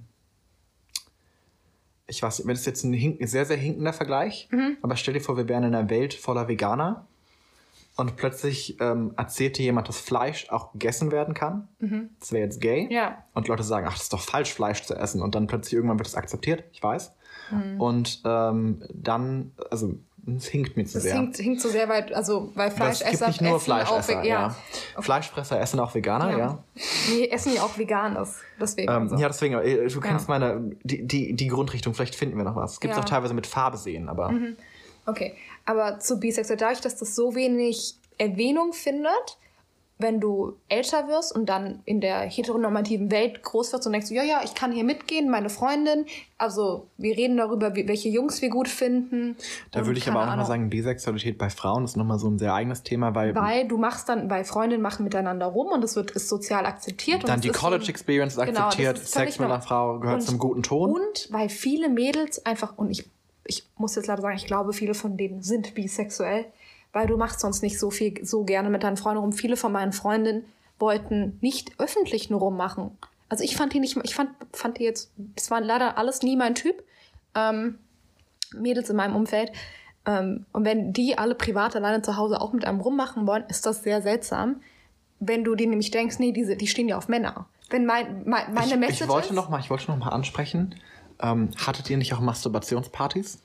ich weiß nicht, das ist jetzt ein sehr, sehr hinkender Vergleich, aber stell dir vor, wir wären in einer Welt voller Veganer und plötzlich erzählt dir jemand, dass Fleisch auch gegessen werden kann. Das wäre jetzt gay. Ja. Und Leute sagen, ach, das ist doch falsch, Fleisch zu essen. Und dann plötzlich irgendwann wird das akzeptiert, ich weiß. Und dann, also Es hinkt mir zu Das sehr. hinkt so sehr weit, also weil Es Fleischesser gibt nicht nur essen Fleischesser, auch, ja. Fleischfresser essen auch Veganer, ja. Nee, essen ja auch Veganes. Deswegen. Ja, deswegen, du kennst die Grundrichtung, vielleicht finden wir noch was. Gibt es auch teilweise mit Farbe sehen, aber... Okay, aber zu bisexuell, dadurch, dass das so wenig Erwähnung findet, wenn du älter wirst und dann in der heteronormativen Welt groß wirst und denkst, ja, ich kann hier mitgehen, meine Freundin, also wir reden darüber, welche Jungs wir gut finden. Da würde ich aber auch nochmal sagen, Bisexualität bei Frauen ist nochmal so ein sehr eigenes Thema, weil Freundinnen machen miteinander rum und ist sozial akzeptiert. Dann und die College Experience ist akzeptiert, Sex mit einer Frau gehört zum guten Ton. Und weil viele Mädels einfach, und ich muss jetzt leider sagen, ich glaube, viele von denen sind bisexuell, weil du machst sonst nicht so gerne mit deinen Freunden rum. Viele von meinen Freundinnen wollten nicht öffentlich nur rummachen. Also ich fand die nicht, fand die jetzt, das waren leider alles nie mein Typ, Mädels in meinem Umfeld. Und wenn die alle privat alleine zu Hause auch mit einem rummachen wollen, ist das sehr seltsam. Wenn du dir nämlich denkst, nee, die stehen ja auf Männer. Wenn meine Message ich wollte noch mal ansprechen, hattet ihr nicht auch Masturbationspartys?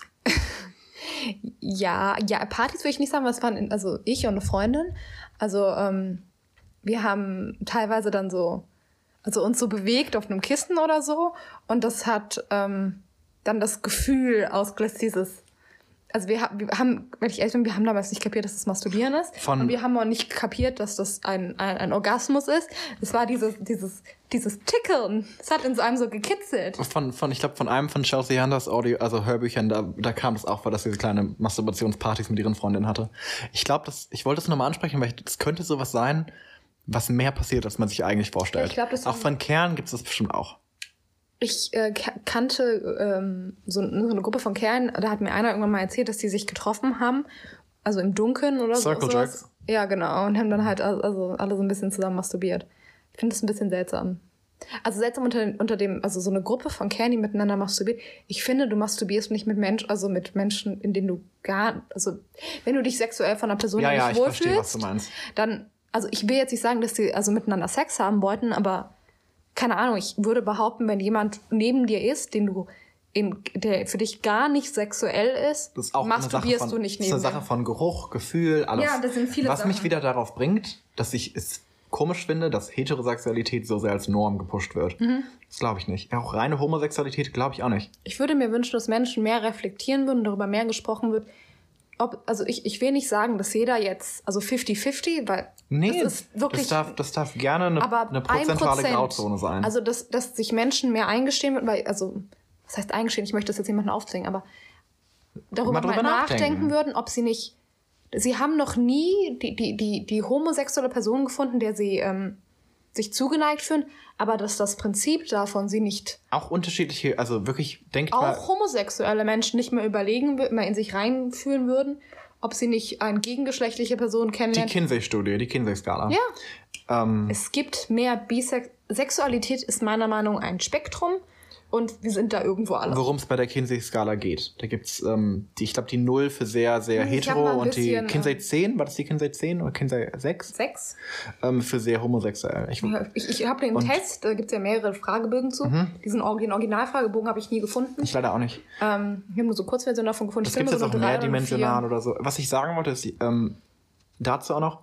Ja, Partys würde ich nicht sagen, was waren, also ich und eine Freundin, also wir haben teilweise dann uns so bewegt auf einem Kissen oder so und das hat dann das Gefühl ausgelöst, also wir haben, wenn ich ehrlich bin, wir haben damals nicht kapiert, dass das Masturbieren ist. Und wir haben auch nicht kapiert, dass das ein Orgasmus ist. Es war dieses Tickeln. Es hat in einem so gekitzelt. Ich glaube, von einem von Chelsea Handlers Audio, also Hörbüchern, da kam das auch vor, dass sie diese kleine Masturbationspartys mit ihren Freundinnen hatte. Ich glaube, ich wollte es nochmal ansprechen, weil es könnte sowas sein, was mehr passiert, als man sich eigentlich vorstellt. Ich glaub, auch von Kerlen gibt es das bestimmt auch. Ich kannte so eine Gruppe von Kerlen, da hat mir einer irgendwann mal erzählt, dass die sich getroffen haben, also im Dunkeln oder so. Circle Jerks. Ja, genau, und haben dann halt also alle so ein bisschen zusammen masturbiert. Ich finde das ein bisschen seltsam. Also seltsam unter dem, also so eine Gruppe von Kerlen, die miteinander masturbiert. Ich finde, du masturbierst nicht mit Menschen, in denen du also wenn du dich sexuell von einer Person nicht wohlfühlst, ich verstehe, was du meinst. Dann, also ich will jetzt nicht sagen, dass die also miteinander Sex haben wollten, aber keine Ahnung, ich würde behaupten, wenn jemand neben dir ist, der für dich gar nicht sexuell ist, masturbierst du nicht neben dir. Das ist eine Sache von Geruch, Gefühl, alles. Ja, das sind viele Was Sachen. mich wieder darauf bringt, dass ich es komisch finde, dass Heterosexualität so sehr als Norm gepusht wird. Das glaube ich nicht. Auch reine Homosexualität glaube ich auch nicht. Ich würde mir wünschen, dass Menschen mehr reflektieren würden, darüber mehr gesprochen wird. Also ich will nicht sagen, dass jeder jetzt, also 50-50, weil das ist wirklich... Das darf gerne eine prozentuale Grauzone sein. Also dass sich Menschen mehr eingestehen würden, weil, also, was heißt eingestehen? Ich möchte das jetzt niemandem aufzwingen, aber darüber mal nachdenken würden, ob sie nicht... Sie haben noch nie die homosexuelle Person gefunden, der sie sich zugeneigt fühlen, aber dass das Prinzip davon sie nicht... Auch unterschiedliche, also wirklich, denkt mal... Auch homosexuelle Menschen nicht mehr mal in sich reinfühlen würden, ob sie nicht eine gegengeschlechtliche Person kennenlernen. Die Kinsey-Studie, die Kinsey-Skala. Ja. Es gibt mehr Sexualität ist meiner Meinung nach ein Spektrum und wir sind da irgendwo alle. Worum es bei der Kinsey-Skala geht. Da gibt's ich glaube, die 0 für sehr, sehr hetero und die Kinsey 10, war das die Kinsey 10 oder Kinsey 6? 6. Für sehr homosexuell. Ich habe den Test, da gibt's ja mehrere Fragebögen zu. Den Originalfragebogen habe ich nie gefunden. Ich leider auch nicht. Ich habe nur so Kurzversion davon gefunden. Es gibt jetzt auch mehrdimensional oder so. Was ich sagen wollte, ist dazu auch noch,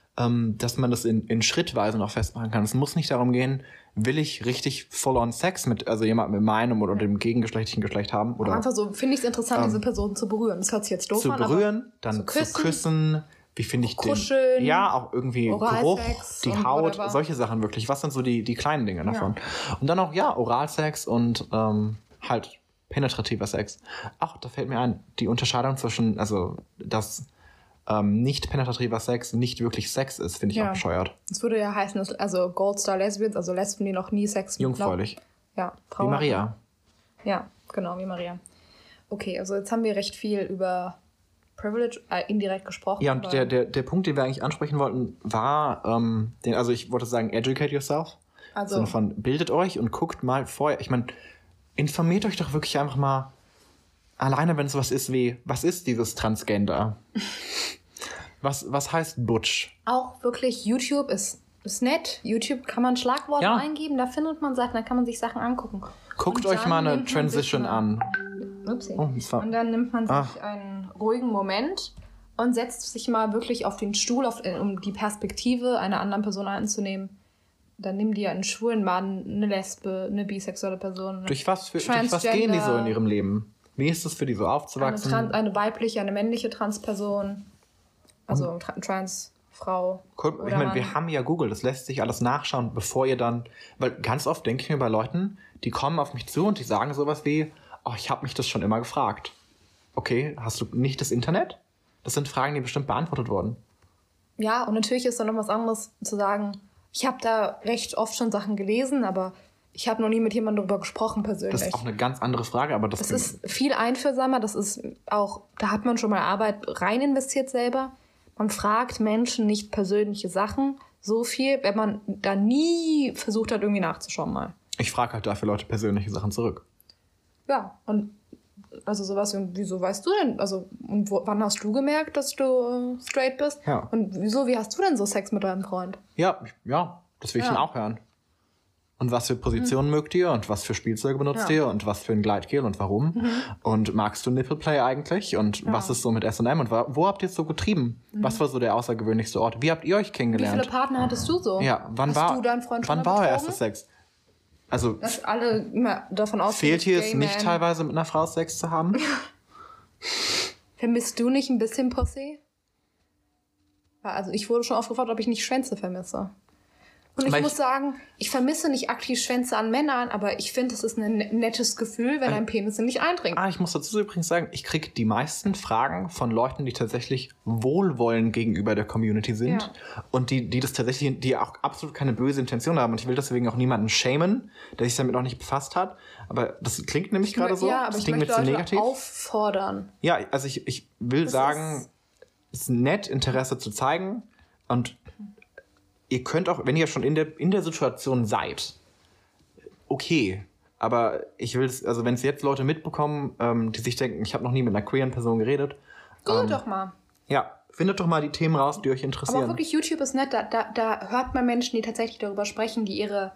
dass man das in Schrittweise noch festmachen kann. Es muss nicht darum gehen, will ich richtig full-on Sex mit jemandem mit meinem oder dem gegengeschlechtlichen Geschlecht haben? Oder einfach so, finde ich es interessant, diese Person zu berühren. Das hört sich jetzt doof an, zu berühren, dann zu küssen. Wie finde ich Kuscheln, ja, auch irgendwie Geruch, die Haut, whatever. solche Sachen wirklich. Was sind so die kleinen Dinge davon? Ja. Und dann auch, Oralsex und halt penetrativer Sex. Ach, da fällt mir ein, die Unterscheidung zwischen, also dass nicht penetrativer Sex nicht wirklich Sex ist, finde ich auch bescheuert. Das würde ja heißen, dass, also Gold Star Lesbians, also Lesben, die noch nie Sex mit jungfräulich. Frauen. Wie Maria. Ja, genau, wie Maria. Okay, also jetzt haben wir recht viel über Privilege indirekt gesprochen. Ja, und der Punkt, den wir eigentlich ansprechen wollten, war, also ich wollte sagen, educate yourself. Also von bildet euch und guckt mal vorher. Ich meine, informiert euch doch wirklich einfach mal, alleine wenn es was ist wie, was ist dieses Transgender? Was heißt Butch? Auch wirklich, YouTube ist nett. YouTube kann man Schlagworte eingeben, da findet man Sachen, da kann man sich Sachen angucken. Guckt euch mal eine Transition an. Upsi. Oh, das war- Und dann nimmt man sich einen ruhigen Moment und setzt sich mal wirklich auf den Stuhl, um die Perspektive einer anderen Person einzunehmen. Dann nimm dir einen schwulen Mann, eine Lesbe, eine bisexuelle Person. Durch was gehen die so in ihrem Leben? Wie ist es für die so aufzuwachsen? Eine weibliche, eine männliche Transperson. Also Transfrau. Guck, ich meine, wir haben ja Google, das lässt sich alles nachschauen, bevor ihr dann... Weil ganz oft denke ich mir bei Leuten, die kommen auf mich zu und die sagen sowas wie, oh, ich habe mich das schon immer gefragt. Okay, hast du nicht das Internet? Das sind Fragen, die bestimmt beantwortet wurden. Ja, und natürlich ist dann noch was anderes zu sagen, ich habe da recht oft schon Sachen gelesen, aber ich habe noch nie mit jemandem darüber gesprochen persönlich. Das ist auch eine ganz andere Frage, aber das ist viel einfühlsamer, das ist auch, da hat man schon mal Arbeit rein investiert selber. Man fragt Menschen nicht persönliche Sachen so viel, wenn man da nie versucht hat, irgendwie nachzuschauen mal. Ich frage halt dafür Leute persönliche Sachen zurück. Ja, und also sowas, wieso weißt du denn, also und wann hast du gemerkt, dass du straight bist? Ja. Und wie hast du denn so Sex mit deinem Freund? Ja, das will ich dann auch hören. Und was für Positionen mögt ihr und was für Spielzeuge benutzt ihr und was für ein Gleitgel und warum? Und magst du Nippleplay eigentlich? Und was ist so mit S&M und wo habt ihr es so getrieben? Was war so der außergewöhnlichste Ort? Wie habt ihr euch kennengelernt? Wie viele Partner hattest du so? Ja, wann hast war du deinen Freund schon wann mal war euer betrogen? erstes Sex? Also Dass alle immer davon ausgehen, fehlt hier es Gay nicht Man. teilweise mit einer Frau Sex zu haben? Vermisst du nicht ein bisschen Pussy? Also ich wurde schon oft gefragt, ob ich nicht Schwänze vermisse. Und ich muss sagen, ich vermisse nicht aktiv Schwänze an Männern, aber ich finde, es ist ein nettes Gefühl, wenn ein Penis nicht eindringt. Ich muss dazu übrigens sagen, ich kriege die meisten Fragen von Leuten, die tatsächlich wohlwollend gegenüber der Community sind und die das tatsächlich, die auch absolut keine böse Intention haben. Und ich will deswegen auch niemanden shamen, der sich damit noch nicht befasst hat. Aber das klingt nämlich gerade so. Ja, aber das ich klingt möchte mir zu Leute auffordern. Ja, also ich will sagen, es ist nett, Interesse zu zeigen und ihr könnt auch, wenn ihr schon in der Situation seid, okay, aber ich will es, also wenn es jetzt Leute mitbekommen, die sich denken, ich habe noch nie mit einer queeren Person geredet. Google doch mal. Ja, findet doch mal die Themen raus, die euch interessieren. Aber wirklich, YouTube ist nett, da hört man Menschen, die tatsächlich darüber sprechen, die ihren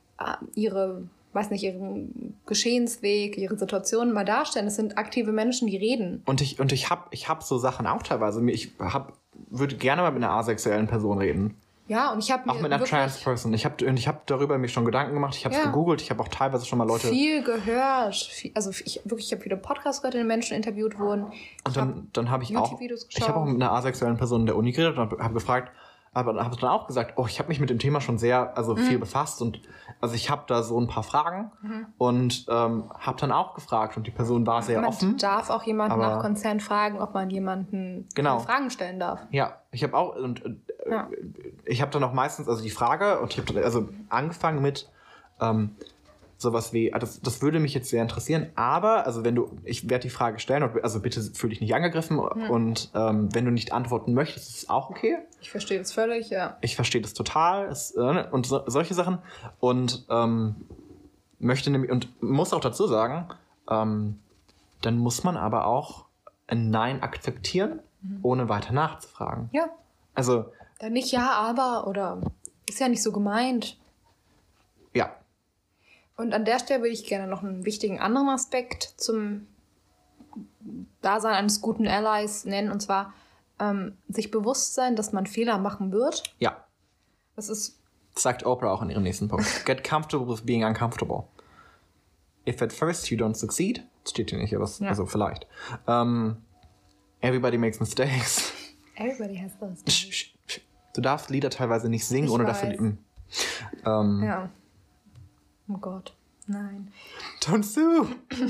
Geschehensweg, ihre Situationen mal darstellen. Das sind aktive Menschen, die reden. Und ich hab so Sachen auch teilweise. Ich würde gerne mal mit einer asexuellen Person reden. Ja, und ich habe auch mit einer Trans-Person. Ich hab darüber mich schon Gedanken gemacht. Ich habe es gegoogelt. Ich habe auch teilweise schon mal Leute... Viel gehört. Ich habe viele Podcasts gehört, in denen Menschen interviewt wurden. Und dann habe ich auch... geschaut. Ich habe auch mit einer asexuellen Person in der Uni geredet und habe gefragt... Aber habe dann auch gesagt, ich habe mich mit dem Thema schon sehr, viel befasst und also ich habe da so ein paar Fragen und habe dann auch gefragt und die Person war sehr offen. Man darf auch jemanden nach Consent fragen, ob man jemanden Fragen stellen darf. Ja, ich habe auch ich habe dann auch meistens die Frage und ich habe dann angefangen mit sowas wie, das würde mich jetzt sehr interessieren, aber ich werde die Frage stellen, also bitte fühl dich nicht angegriffen und wenn du nicht antworten möchtest, ist es auch okay. Ich verstehe das völlig, ja. Ich verstehe das total und solche Sachen und möchte nämlich und muss auch dazu sagen, dann muss man aber auch ein Nein akzeptieren, ohne weiter nachzufragen. Ja. Also dann nicht ja, aber oder ist ja nicht so gemeint. Ja. Und an der Stelle würde ich gerne noch einen wichtigen anderen Aspekt zum Dasein eines guten Allies nennen, und zwar sich bewusst sein, dass man Fehler machen wird. Ja. Das sagt Oprah auch in ihrem nächsten Punkt. Get comfortable with being uncomfortable. If at first you don't succeed, steht hier nicht, aber also vielleicht. Everybody makes mistakes. Everybody has those. Du darfst Lieder teilweise nicht singen, ohne dafür... ja. Oh Gott, nein. Don't sue!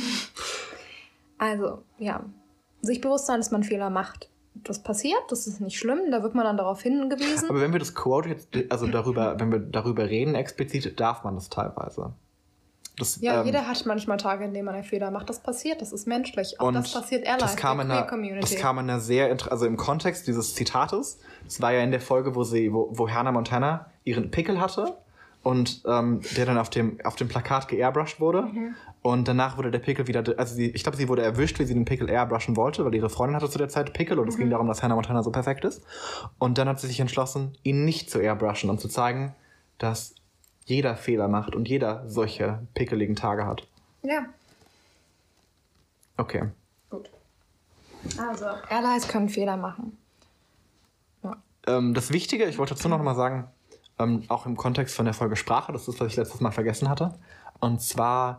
Also, ja. Sich bewusst sein, dass man Fehler macht. Das passiert, das ist nicht schlimm, da wird man dann darauf hingewiesen. Aber wenn wir das Quote jetzt, wenn wir darüber reden, explizit, darf man das teilweise. Jeder hat manchmal Tage, in denen man einen Fehler macht. Das passiert, das ist menschlich. Auch das passiert ehrlich. Das kam in einer sehr, also im Kontext dieses Zitates, das war ja in der Folge, wo Hannah Montana ihren Pickel hatte und der dann auf dem Plakat geairbrushed wurde. Und danach wurde der Pickel wieder, ich glaube, sie wurde erwischt, wie sie den Pickel airbrushen wollte, weil ihre Freundin hatte zu der Zeit Pickel und es ging darum, dass Hannah Montana so perfekt ist. Und dann hat sie sich entschlossen, ihn nicht zu airbrushen und zu zeigen, dass jeder Fehler macht und jeder solche pickeligen Tage hat. Ja. Okay. Gut. Also, Allies können Fehler machen. Ja. Das Wichtige, ich wollte dazu noch mal sagen, auch im Kontext von der Folge Sprache, das ist, was ich letztes Mal vergessen hatte. Und zwar,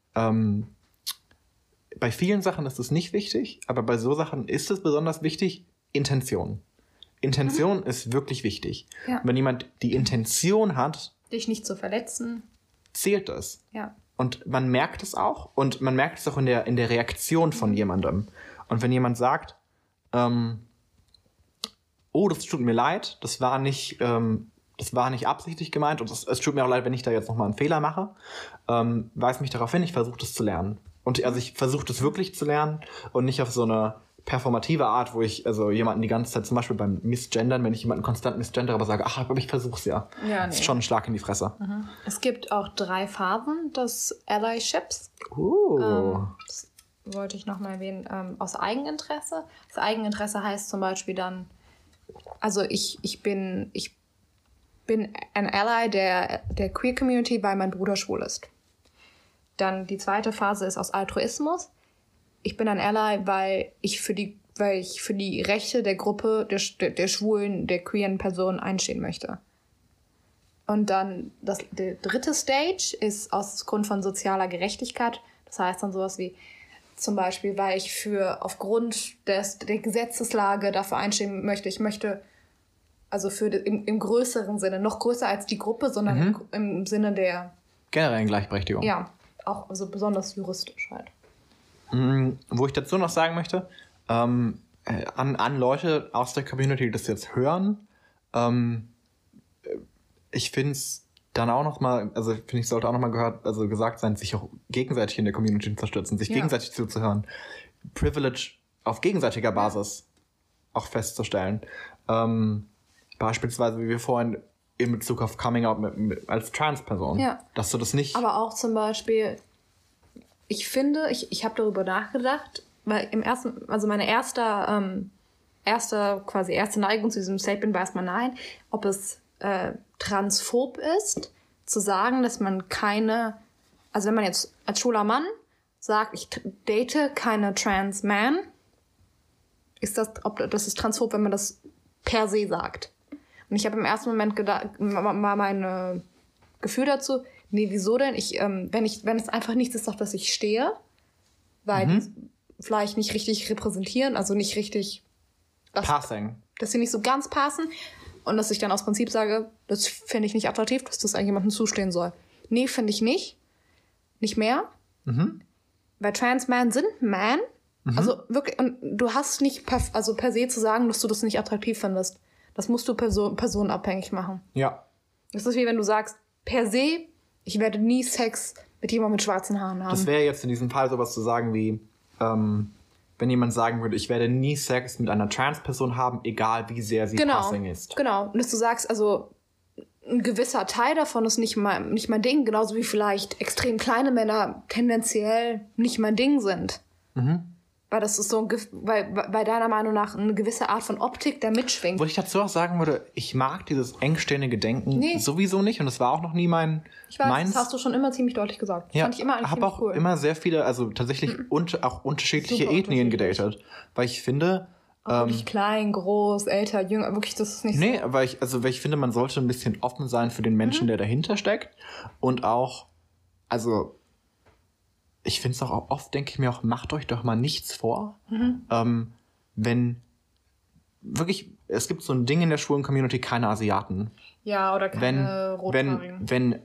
bei vielen Sachen ist es nicht wichtig, aber bei so Sachen ist es besonders wichtig, Intention. Intention ist wirklich wichtig. Ja. Wenn jemand die Intention hat, Dich nicht zu verletzen. zählt das. Ja. Und man merkt es auch. Und man merkt es auch in der Reaktion von jemandem. Und wenn jemand sagt, oh, das tut mir leid, das war nicht absichtlich gemeint und es tut mir auch leid, wenn ich da jetzt nochmal einen Fehler mache, weist mich darauf hin, ich versuche das zu lernen. Und also ich versuche das wirklich zu lernen und nicht auf so eine performative Art, wo ich also jemanden die ganze Zeit, zum Beispiel beim Missgendern, wenn ich jemanden konstant missgender, aber sage, ach, aber ich versuch's ja. Das ist schon ein Schlag in die Fresse. Es gibt auch 3 Phasen des Allyships. Das wollte ich nochmal erwähnen. Aus Eigeninteresse. Das Eigeninteresse heißt zum Beispiel dann, also ich bin ein Ally der Queer Community, weil mein Bruder schwul ist. Dann die zweite Phase ist aus Altruismus. Ich bin ein Ally, weil ich für die Rechte der Gruppe, der Schwulen, der queeren Personen einstehen möchte. Und dann der dritte Stage ist aus Grund von sozialer Gerechtigkeit. Das heißt dann sowas wie zum Beispiel, weil ich aufgrund der Gesetzeslage dafür einstehen möchte. Ich möchte also im größeren Sinne, noch größer als die Gruppe, sondern im Sinne der generellen Gleichberechtigung. Ja, auch also besonders juristisch halt. Wo ich dazu noch sagen möchte, an Leute aus der Community, die das jetzt hören, ich finde es dann auch noch mal, also finde ich, sollte auch noch mal gesagt sein, sich auch gegenseitig in der Community zu unterstützen, sich gegenseitig zuzuhören, Privilege auf gegenseitiger Basis auch festzustellen. Beispielsweise, wie wir vorhin in Bezug auf Coming Out als Trans-Person. Ja. Dass du das nicht... Aber auch zum Beispiel, ich finde, ich habe darüber nachgedacht, weil meine erste Neigung zu diesem Statement war erstmal nein, ob es transphob ist, zu sagen, dass man also wenn man jetzt als schwuler Mann sagt, ich date keine Trans Man, das ist transphob, wenn man das per se sagt. Und ich habe im ersten Moment gedacht, war mein Gefühl dazu, nee, wieso denn? Wenn es einfach nichts ist, auf das ich stehe, weil die vielleicht nicht richtig repräsentieren, also nicht richtig passing. Dass sie nicht so ganz passen und dass ich dann aus Prinzip sage, das finde ich nicht attraktiv, dass das jemandem zustehen soll. Nee, finde ich nicht. Nicht mehr. Weil Trans-Man sind Man. Also wirklich, und du hast nicht per se zu sagen, dass du das nicht attraktiv findest. Das musst du personenabhängig machen. Ja. Das ist wie wenn du sagst, per se, ich werde nie Sex mit jemandem mit schwarzen Haaren haben. Das wäre jetzt in diesem Fall sowas zu sagen wie, wenn jemand sagen würde, ich werde nie Sex mit einer Trans-Person haben, egal wie sehr sie passing ist. Genau. Und dass du sagst, also ein gewisser Teil davon ist nicht mein Ding, genauso wie vielleicht extrem kleine Männer tendenziell nicht mein Ding sind. Weil das ist weil deiner Meinung nach eine gewisse Art von Optik da mitschwingt. Wo ich dazu auch sagen würde, ich mag dieses engständige Denken sowieso nicht und das war auch noch nie meins. Das hast du schon immer ziemlich deutlich gesagt. Das fand ich immer eigentlich ziemlich cool. Ich habe auch immer sehr viele, also tatsächlich auch unterschiedliche Ethnien gedatet. Weil ich finde... wirklich klein, groß, älter, jünger, wirklich, das ist nicht so. Nee, weil ich finde, man sollte ein bisschen offen sein für den Menschen, der dahinter steckt. Und auch, also... Ich finde es auch oft, denke ich mir auch, macht euch doch mal nichts vor. Wenn wirklich, es gibt so ein Ding in der schwulen Community, keine Asiaten. Ja, oder keine Rothaarigen.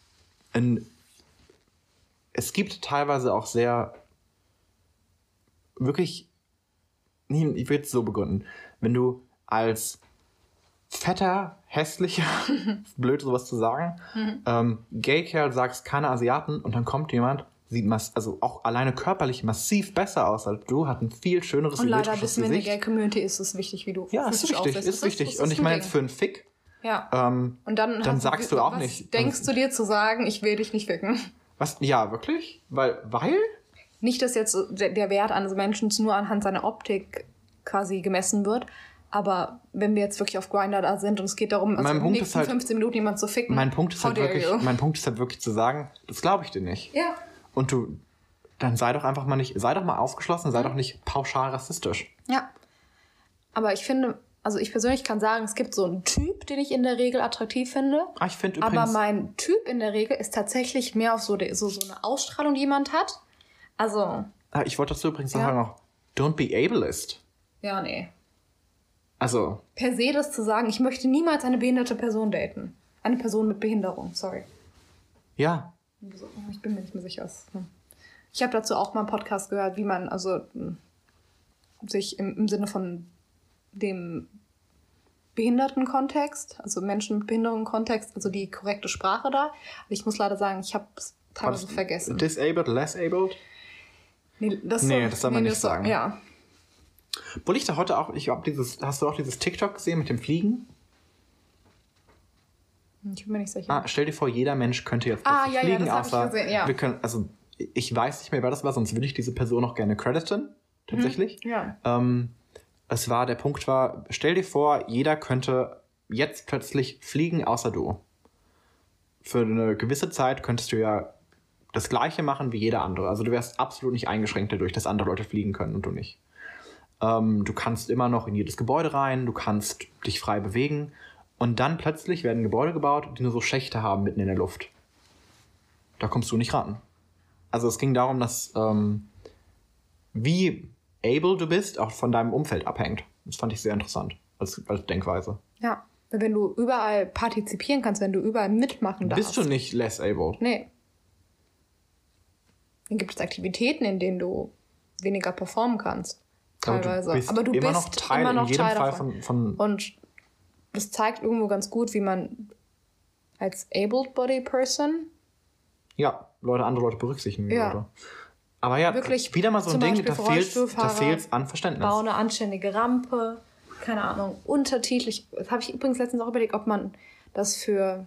Es gibt teilweise auch sehr, wirklich, ich will es so begründen, wenn du als fetter, hässlicher, blöd sowas zu sagen, Gay-Kerl sagst, keine Asiaten und dann kommt jemand, sieht also auch alleine körperlich massiv besser aus als du, hat ein viel schöneres und leider wissen wir in der Gay-Community ist es wichtig, wie du physisch aussiehst. Ist wichtig. Und ich meine jetzt für einen Fick, und dann sagst du auch nicht. Denkst du dir zu sagen, ich will dich nicht ficken? Was? Ja, wirklich? Weil? Nicht, dass jetzt der Wert eines Menschen nur anhand seiner Optik quasi gemessen wird, aber wenn wir jetzt wirklich auf Grindr da sind und es geht darum, also in den nächsten 15 Minuten jemanden zu ficken, mein Punkt ist halt wirklich zu sagen, das glaube ich dir nicht. Ja. Und Dann sei doch mal aufgeschlossen, sei doch nicht pauschal rassistisch. Ja. Aber ich finde, also ich persönlich kann sagen, es gibt so einen Typ, den ich in der Regel attraktiv finde. Ich finde übrigens... Aber mein Typ in der Regel ist tatsächlich mehr auf so eine Ausstrahlung, die jemand hat. Also... Ich wollte dazu übrigens sagen noch, don't be ableist. Ja, nee. Also... Per se das zu sagen, ich möchte niemals eine behinderte Person daten. Eine Person mit Behinderung, sorry. Ja. Ich bin mir nicht mehr sicher. Ich habe dazu auch mal einen Podcast gehört, wie man also sich im Sinne von dem Behindertenkontext, also Menschen mit Behinderung-Kontext, also die korrekte Sprache da. Ich muss leider sagen, ich habe es teilweise vergessen. Disabled, less abled? Nee, das soll man nicht sagen. Ja. Obwohl ich da heute auch, hast du auch dieses TikTok gesehen mit dem Fliegen? Ich bin mir nicht sicher. Stell dir vor, jeder Mensch könnte jetzt fliegen, das außer hab ich gesehen, ja. wir können, also ich weiß nicht mehr, wer das war, sonst würde ich diese Person noch gerne crediten, tatsächlich. Ja. Der Punkt war, stell dir vor, jeder könnte jetzt plötzlich fliegen, außer du. Für eine gewisse Zeit könntest du ja das Gleiche machen wie jeder andere. Also du wärst absolut nicht eingeschränkt dadurch, dass andere Leute fliegen können und du nicht. Du kannst immer noch in jedes Gebäude rein, du kannst dich frei bewegen. Und dann plötzlich werden Gebäude gebaut, die nur so Schächte haben mitten in der Luft. Da kommst du nicht ran. Also es ging darum, dass wie able du bist, auch von deinem Umfeld abhängt. Das fand ich sehr interessant als Denkweise. Ja, wenn du überall partizipieren kannst, wenn du überall mitmachen darfst. Bist du nicht less able? Nee. Dann gibt es Aktivitäten, in denen du weniger performen kannst. Teilweise. Aber du bist immer noch Teil in jedem Fall von... Und das zeigt irgendwo ganz gut, wie man als able-bodied person andere Leute berücksichtigen würde. Aber wirklich wieder mal so ein Ding, da fehlt an Verständnis. Bau eine anständige Rampe, keine Ahnung, Untertitel. Das habe ich übrigens letztens auch überlegt, ob man das für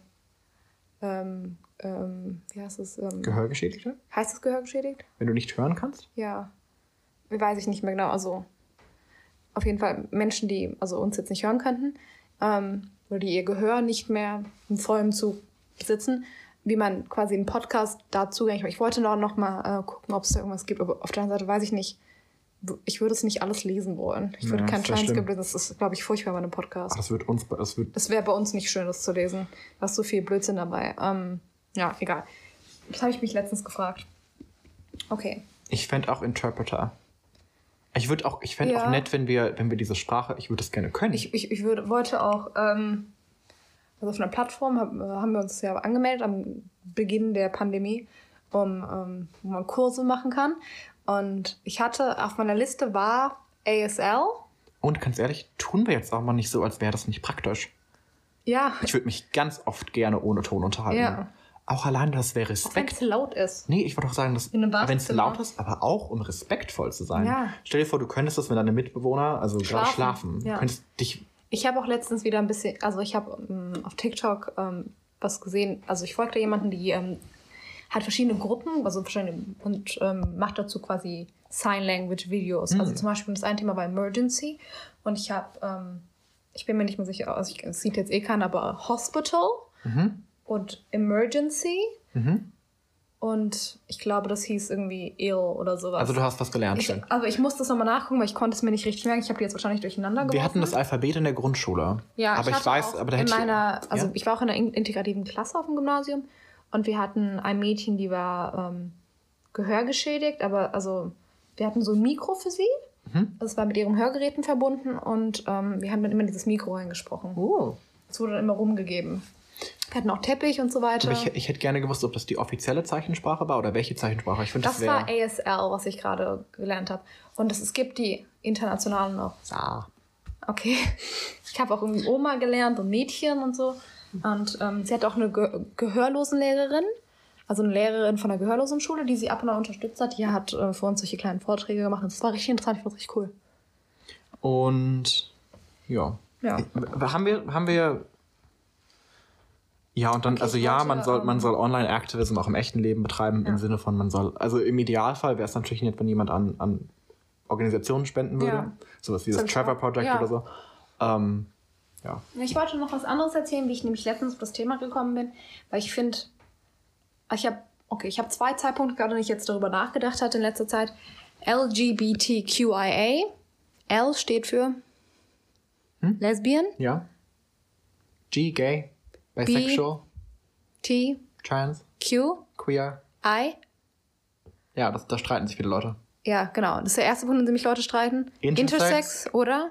wie heißt es? Gehörgeschädigte? Heißt das Gehörgeschädigt? Wenn du nicht hören kannst? Ja. Weiß ich nicht mehr genau. Also auf jeden Fall Menschen, die also uns jetzt nicht hören könnten, oder die ihr Gehör nicht mehr in vollem Zug besitzen, wie man quasi einen Podcast da zugänglich macht. Ich wollte noch mal gucken, ob es da irgendwas gibt, aber auf der anderen Seite weiß ich nicht. Ich würde es nicht alles lesen wollen. Ich würde kein Transkript lesen. Das ist, glaube ich, furchtbar bei einem Podcast. Das wäre bei uns nicht schön, das zu lesen. Da ist so viel Blödsinn dabei. Ja, egal. Das habe ich mich letztens gefragt. Okay. Ich fände auch Interpreter. Ich fände auch nett, wenn wir diese Sprache, ich würde das gerne können. Ich wollte auch, also auf einer Plattform haben wir uns ja angemeldet am Beginn der Pandemie, wo man Kurse machen kann. Und ich hatte, auf meiner Liste war ASL. Und ganz ehrlich, tun wir jetzt auch mal nicht so, als wäre das nicht praktisch. Ja. Ich würde mich ganz oft gerne ohne Ton unterhalten. Ja. Auch allein, das wäre Respekt. Wenn es laut ist. Nee, ich wollte auch sagen, dass wenn es laut ist, aber auch um respektvoll zu sein. Ja. Stell dir vor, du könntest das, wenn deine Mitbewohner, also gerade schlafen, ja. könntest dich... Ich habe auch letztens wieder ein bisschen, also ich habe auf TikTok was gesehen, also ich folgte jemanden, die hat verschiedene Gruppen, also verschiedene, und macht dazu quasi Sign-Language-Videos. Also zum Beispiel das eine Thema war Emergency und ich habe, ich bin mir nicht mehr sicher, also es sieht jetzt keiner, aber Hospital und Emergency und ich glaube, das hieß irgendwie ill oder sowas. Also du hast was gelernt schon. Also ich musste das nochmal nachgucken, weil ich konnte es mir nicht richtig merken. Ich habe die jetzt wahrscheinlich durcheinander geworfen. Wir hatten das Alphabet in der Grundschule. Ja, aber ich weiß, aber da ich war auch in einer integrativen Klasse auf dem Gymnasium und wir hatten ein Mädchen, die war gehörgeschädigt, aber also wir hatten so ein Mikro für sie. Das war mit ihren Hörgeräten verbunden und wir haben dann immer dieses Mikro reingesprochen. Das wurde dann immer rumgegeben. Wir hatten auch Teppich und so weiter. Aber ich hätte gerne gewusst, ob das die offizielle Zeichensprache war oder welche Zeichensprache. Ich finde, das war ASL, was ich gerade gelernt habe. Und es gibt die internationalen noch. Okay. Ich habe auch irgendwie Oma gelernt und Mädchen und so. Und sie hat auch eine Gehörlosenlehrerin, also eine Lehrerin von der Gehörlosenschule, die sie ab und an unterstützt hat. Die hat für uns solche kleinen Vorträge gemacht. Und das war richtig interessant. Ich fand es richtig cool. Und ja. Haben wir ja, und dann, okay, man soll Online-Activism auch im echten Leben betreiben, im Sinne von, also im Idealfall wäre es natürlich nett, wenn jemand an Organisationen spenden würde. Ja. Sowas wie das Trevor Project oder so. Ja. Ich wollte noch was anderes erzählen, wie ich nämlich letztens auf das Thema gekommen bin, weil ich finde, ich habe Okay, ich habe 2 Zeitpunkte, gerade ich jetzt darüber nachgedacht hatte in letzter Zeit. LGBTQIA. L steht für Lesbian. Ja. G, gay, bisexual, T. trans, Q. queer. I. Ja, da streiten sich viele Leute. Ja, genau. Das ist der erste Punkt, an dem sich Leute streiten. Intersex oder?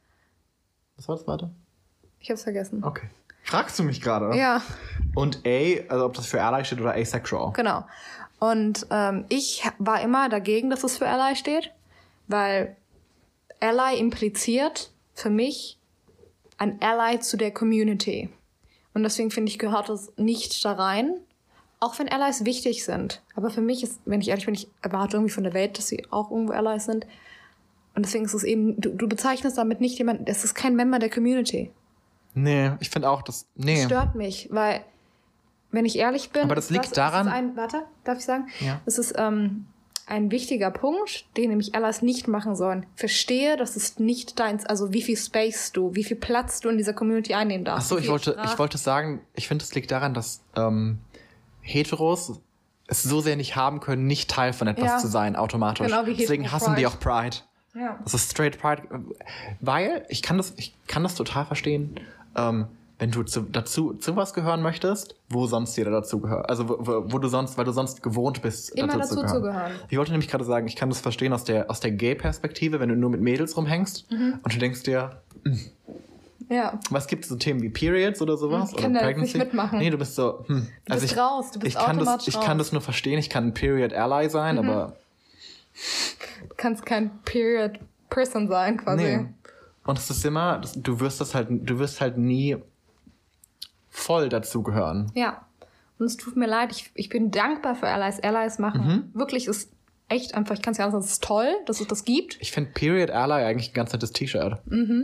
Was war das, warte? Ich hab's vergessen. Okay. Fragst du mich gerade? Ja. Und A, also ob das für Ally steht oder asexual. Genau. Und ich war immer dagegen, dass es für Ally steht, weil Ally impliziert für mich ein Ally zu der Community. Und deswegen finde ich, gehört das nicht da rein. Auch wenn Allies wichtig sind. Aber für mich ist, wenn ich ehrlich bin, ich erwarte irgendwie von der Welt, dass sie auch irgendwo Allies sind. Und deswegen ist es eben, du bezeichnest damit nicht jemanden, es ist kein Member der Community. Nee, ich finde auch, das Stört mich, weil, wenn ich ehrlich bin... Aber das liegt daran... Warte, darf ich sagen? Ja. Das ist ein wichtiger Punkt, den nämlich Allies nicht machen sollen. Verstehe, das ist nicht deins, also wie viel Space du, wie viel Platz du in dieser Community einnehmen darfst. Ach so, ich wollte sagen, ich finde, es liegt daran, dass Heteros es so sehr nicht haben können, nicht Teil von etwas zu sein, automatisch. Genau, wie deswegen hassen die auch Pride. Ja. Das ist straight Pride. Weil, ich kann das total verstehen, wenn du zu was gehören möchtest, wo sonst jeder dazu gehört. Also weil du sonst gewohnt bist, immer dazu zu gehören. Ich wollte nämlich gerade sagen, ich kann das verstehen aus der Gay-Perspektive, wenn du nur mit Mädels rumhängst und du denkst dir, ja. Was gibt es so Themen wie Periods oder sowas? Ich kann oder da Pregnancy? nicht mitmachen. Nee, du bist so, Du bist raus, du bist automatisch Ich kann das nur verstehen, ich kann ein Period Ally sein, aber... Du kannst kein Period Person sein, quasi. Nee. Und es ist immer, du wirst halt nie voll dazugehören. Ja. Und es tut mir leid, ich bin dankbar für Allies. Allies machen. Wirklich, ist echt einfach, ich kann es ja sagen, es ist toll, dass es das gibt. Ich finde Period Ally eigentlich ein ganz nettes T-Shirt.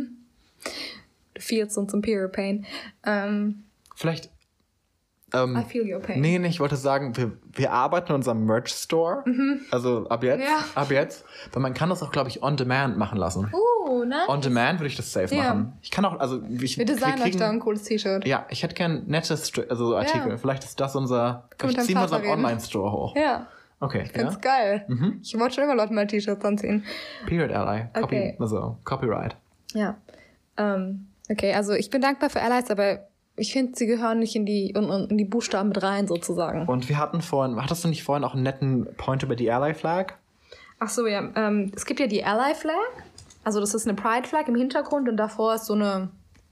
Du feelst uns im Period Pain. Vielleicht... I feel your pain. Nee, ich wollte sagen, wir arbeiten in unserem Merch-Store. Also ab jetzt. Ja. Ab jetzt. Weil man kann das auch, glaube ich, on demand machen lassen. Nice. On demand würde ich das safe Ja. machen. Ich kann auch, also... Wir designen euch da ein cooles T-Shirt. Ja, ich hätte gern nettes Artikel. Ja. Vielleicht ist das unser... Können wir Ich mit ziehe deinem mal unseren Vater reden? Online-Store hoch. Ja. Okay, Ich find's geil. Ich wollte schon immer Leute mal T-Shirts anziehen. Period Ally. Okay. Copyright. Ja. Okay, also ich bin dankbar für Allies, aber ich finde, sie gehören nicht in die Buchstaben mit rein, sozusagen. Und wir hattest du nicht vorhin auch einen netten Point über die Ally Flag? Ach so, ja. Es gibt ja die Ally Flag. Also das ist eine Pride Flag im Hintergrund und davor ist so ein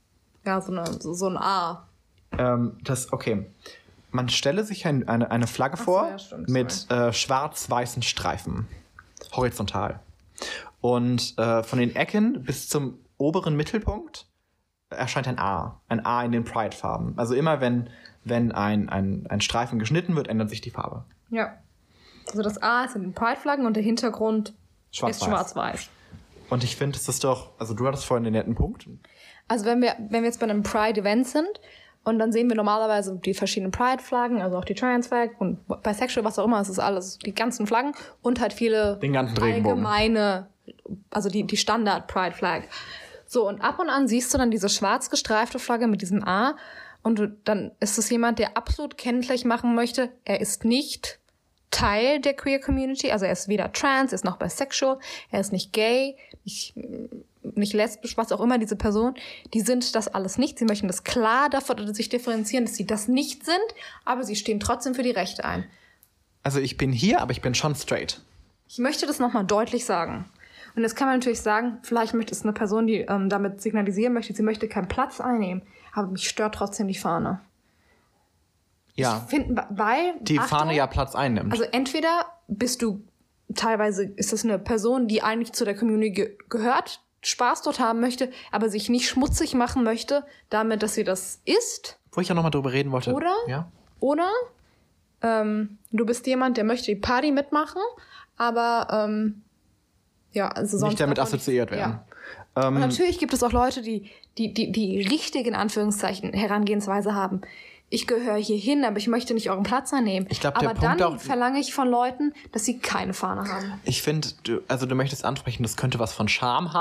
A. Okay. Man stelle sich eine Flagge vor ja, stimmt, mit schwarz-weißen Streifen. Horizontal. Und von den Ecken bis zum oberen Mittelpunkt erscheint ein A. Ein A in den Pride-Farben. Also immer, wenn ein Streifen geschnitten wird, ändert sich die Farbe. Ja. Also das A ist in den Pride-Flaggen und der Hintergrund ist schwarz-weiß. Und ich finde, es ist doch, also du hattest vorhin den netten Punkt. Also wenn wir jetzt bei einem Pride-Event sind und dann sehen wir normalerweise die verschiedenen Pride-Flaggen, also auch die Trans-Flag und Bisexual, was auch immer, es ist alles, die ganzen Flaggen und halt viele Den ganzen Regenbogen. allgemeine, also die Standard-Pride-Flag. So, und ab und an siehst du dann diese schwarz gestreifte Flagge mit diesem A und dann ist es jemand, der absolut kenntlich machen möchte, er ist nicht Teil der Queer Community, also er ist weder trans, er ist noch bisexual, er ist nicht gay, nicht lesbisch, was auch immer, diese Person, die sind das alles nicht. Sie möchten das klar davon sich differenzieren, dass sie das nicht sind, aber sie stehen trotzdem für die Rechte ein. Also ich bin hier, aber ich bin schon straight. Ich möchte das nochmal deutlich sagen. Und jetzt kann man natürlich sagen, vielleicht möchte es eine Person, die damit signalisieren möchte, sie möchte keinen Platz einnehmen, aber mich stört trotzdem die Fahne. Ja, Ich finde, weil... die Achtung, Fahne ja Platz einnimmt. Also entweder bist du, teilweise ist es eine Person, die eigentlich zu der Community gehört, Spaß dort haben möchte, aber sich nicht schmutzig machen möchte, damit, dass sie das ist. Wo ich ja nochmal drüber reden wollte. Oder? Ja. Oder du bist jemand, der möchte die Party mitmachen, aber also sonst Nicht damit davon assoziiert werden. Ja. Und natürlich gibt es auch Leute, die richtige, in Anführungszeichen, Herangehensweise haben. Ich gehöre hier hin, aber ich möchte nicht euren Platz einnehmen. Ich glaub, der aber Punkt dann auch- verlange ich von Leuten, dass sie keine Fahne haben. Ich finde, du möchtest ansprechen, das könnte was von Charme haben.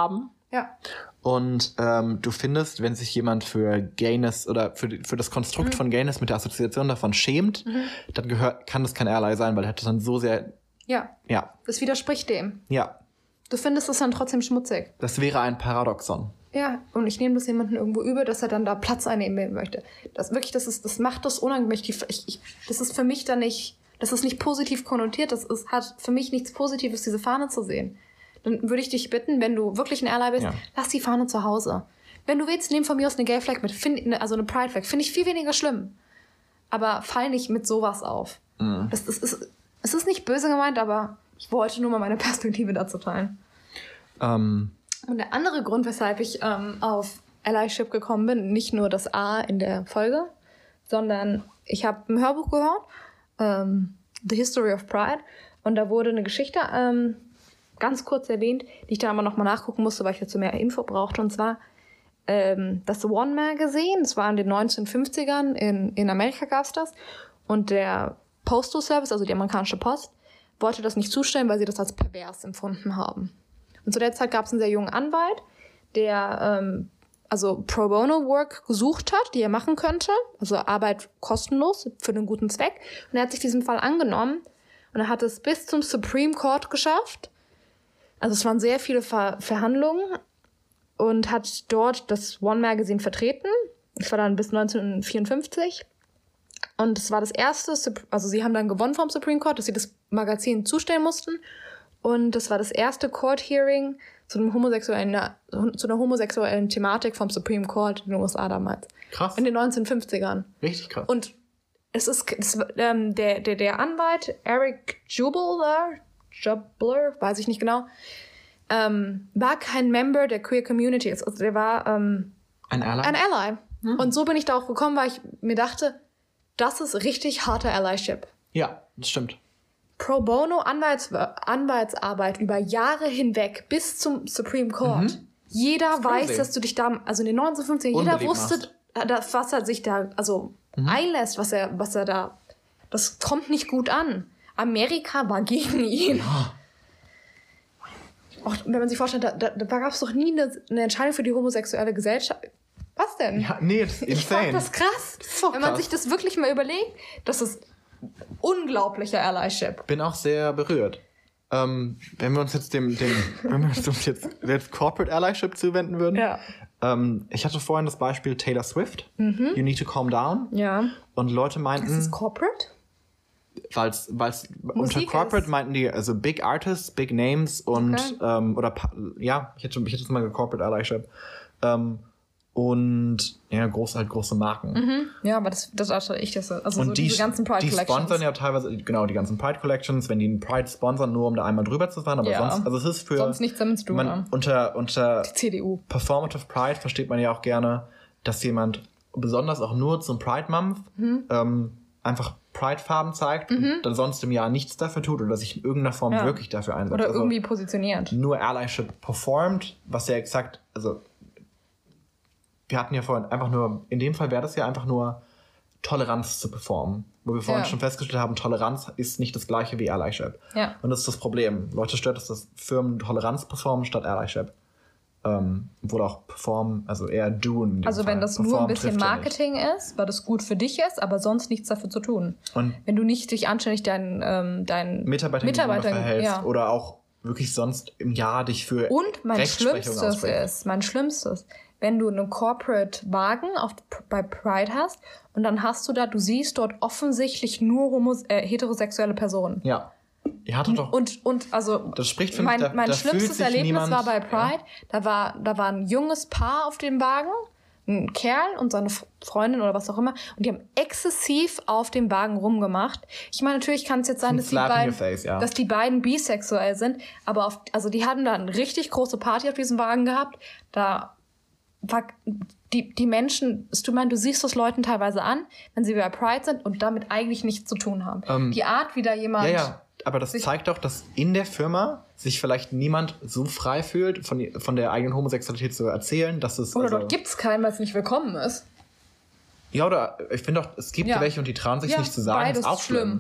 Ja. Und du findest, wenn sich jemand für Gayness oder für das Konstrukt von Gayness mit der Assoziation davon schämt, dann kann das kein Ally sein, weil er hat das dann so sehr... Ja. Ja. Das widerspricht dem. Ja. Du findest es dann trotzdem schmutzig. Das wäre ein Paradoxon. Ja, und ich nehme das jemandem irgendwo über, dass er dann da Platz einnehmen möchte. Das macht das unangenehm. Das ist für mich dann nicht, das ist nicht positiv konnotiert, hat für mich nichts Positives, diese Fahne zu sehen. Dann würde ich dich bitten, wenn du wirklich ein Ally bist, lass die Fahne zu Hause. Wenn du willst, nimm von mir aus eine Gay Flag mit, also eine Pride Flag, finde ich viel weniger schlimm. Aber fall nicht mit sowas auf. Es ist nicht böse gemeint, aber ich wollte nur mal meine Perspektive dazu teilen. Und der andere Grund, weshalb ich auf Allyship gekommen bin, nicht nur das A in der Folge, sondern ich habe ein Hörbuch gehört, The History of Pride, und da wurde eine Geschichte ganz kurz erwähnt, die ich dann aber nochmal nachgucken musste, weil ich dazu mehr Info brauchte, und zwar das One Magazine, das war in den 1950ern, in Amerika gab es das, und der Postal Service, also die amerikanische Post, wollte das nicht zustellen, weil sie das als pervers empfunden haben. Und zu der Zeit gab es einen sehr jungen Anwalt, der also Pro Bono Work gesucht hat, die er machen könnte, also Arbeit kostenlos für einen guten Zweck. Und er hat sich diesen Fall angenommen und er hat es bis zum Supreme Court geschafft. Also es waren sehr viele Verhandlungen und hat dort das One Magazine vertreten. Das war dann bis 1954. Und es war das erste, also sie haben dann gewonnen vom Supreme Court, dass sie das Magazin zustellen mussten. Und das war das erste Court-Hearing zu einer homosexuellen Thematik vom Supreme Court in den USA damals. Krass. In den 1950ern. Richtig krass. Und der Anwalt, Eric Jubler, weiß ich nicht genau, war kein Member der Queer Community. Also der war ein Ally? Ein Ally. Und so bin ich darauf gekommen, weil ich mir dachte, das ist richtig harter Allyship. Ja, das stimmt. Pro Bono Anwaltsarbeit über Jahre hinweg bis zum Supreme Court. Jeder weiß, dass du dich da, also in den 1950ern, jeder wusste, was er sich da einlässt, was er da, das kommt nicht gut an. Amerika war gegen ihn. Ja. Auch wenn man sich vorstellt, da gab es doch nie eine Entscheidung für die homosexuelle Gesellschaft. Was denn? Ja, nee, das ist insane. Ich fand das krass. Wenn man sich das wirklich mal überlegt, das ist unglaublicher Allyship. Bin auch sehr berührt. Wenn wir uns jetzt jetzt Corporate Allyship zuwenden würden. Ja. Ich hatte vorhin das Beispiel Taylor Swift. You need to calm down. Ja. Und Leute meinten... Ist das Corporate? Weil's unter Corporate meinten die, also Big Artists, Big Names und, ich hätte jetzt mal Corporate Allyship. Und ja, große Marken. Ja, aber das also und so diese ganzen Pride Collections. Die sponsern ja teilweise, genau, die ganzen Pride Collections, wenn die einen Pride sponsern, nur um da einmal drüber zu fahren, aber sonst, also es ist für... Sonst nichts damit zu tun. Unter die CDU. Performative Pride versteht man ja auch gerne, dass jemand, besonders auch nur zum Pride Month, einfach Pride-Farben zeigt und dann sonst im Jahr nichts dafür tut oder sich in irgendeiner Form wirklich dafür einsetzt. Oder irgendwie positioniert. Nur Allyship performt, was ja exakt, also wir hatten ja vorhin einfach nur, in dem Fall wäre das ja einfach nur Toleranz zu performen. Wo wir vorhin schon festgestellt haben, Toleranz ist nicht das gleiche wie Allyship. Ja. Und das ist das Problem. Leute stört es, dass Firmen Toleranz performen statt Allyship. Obwohl auch performen, also eher doen. Also wenn das nur ein bisschen Marketing ist, weil das gut für dich ist, aber sonst nichts dafür zu tun. Und wenn du nicht dich anständig deinen Mitarbeitern verhältst oder auch wirklich sonst im Jahr dich für Rechtsprechung aussprichst. Mein Schlimmstes, wenn du einen Corporate-Wagen bei Pride hast und dann hast du du siehst dort offensichtlich nur heterosexuelle Personen. Ja. Ihr hattet doch. Und also das spricht für mich, mein schlimmstes Erlebnis war bei Pride. Ja. Da war ein junges Paar auf dem Wagen, ein Kerl und seine Freundin oder was auch immer, und die haben exzessiv auf dem Wagen rumgemacht. Ich meine, natürlich kann es jetzt sein, dass die beiden bisexuell sind, aber die hatten da eine richtig große Party auf diesem Wagen gehabt. Da war die Menschen, du siehst das Leuten teilweise an, wenn sie bei Pride sind und damit eigentlich nichts zu tun haben. Die Art, wie da jemand... Ja. Aber das zeigt doch, dass in der Firma sich vielleicht niemand so frei fühlt, von der eigenen Homosexualität zu erzählen, dass es... Oder dort gibt es keinen, weil es nicht willkommen ist. Ja, oder ich finde doch, es gibt welche und die trauen sich nicht zu sagen. Beides ist auch schlimm.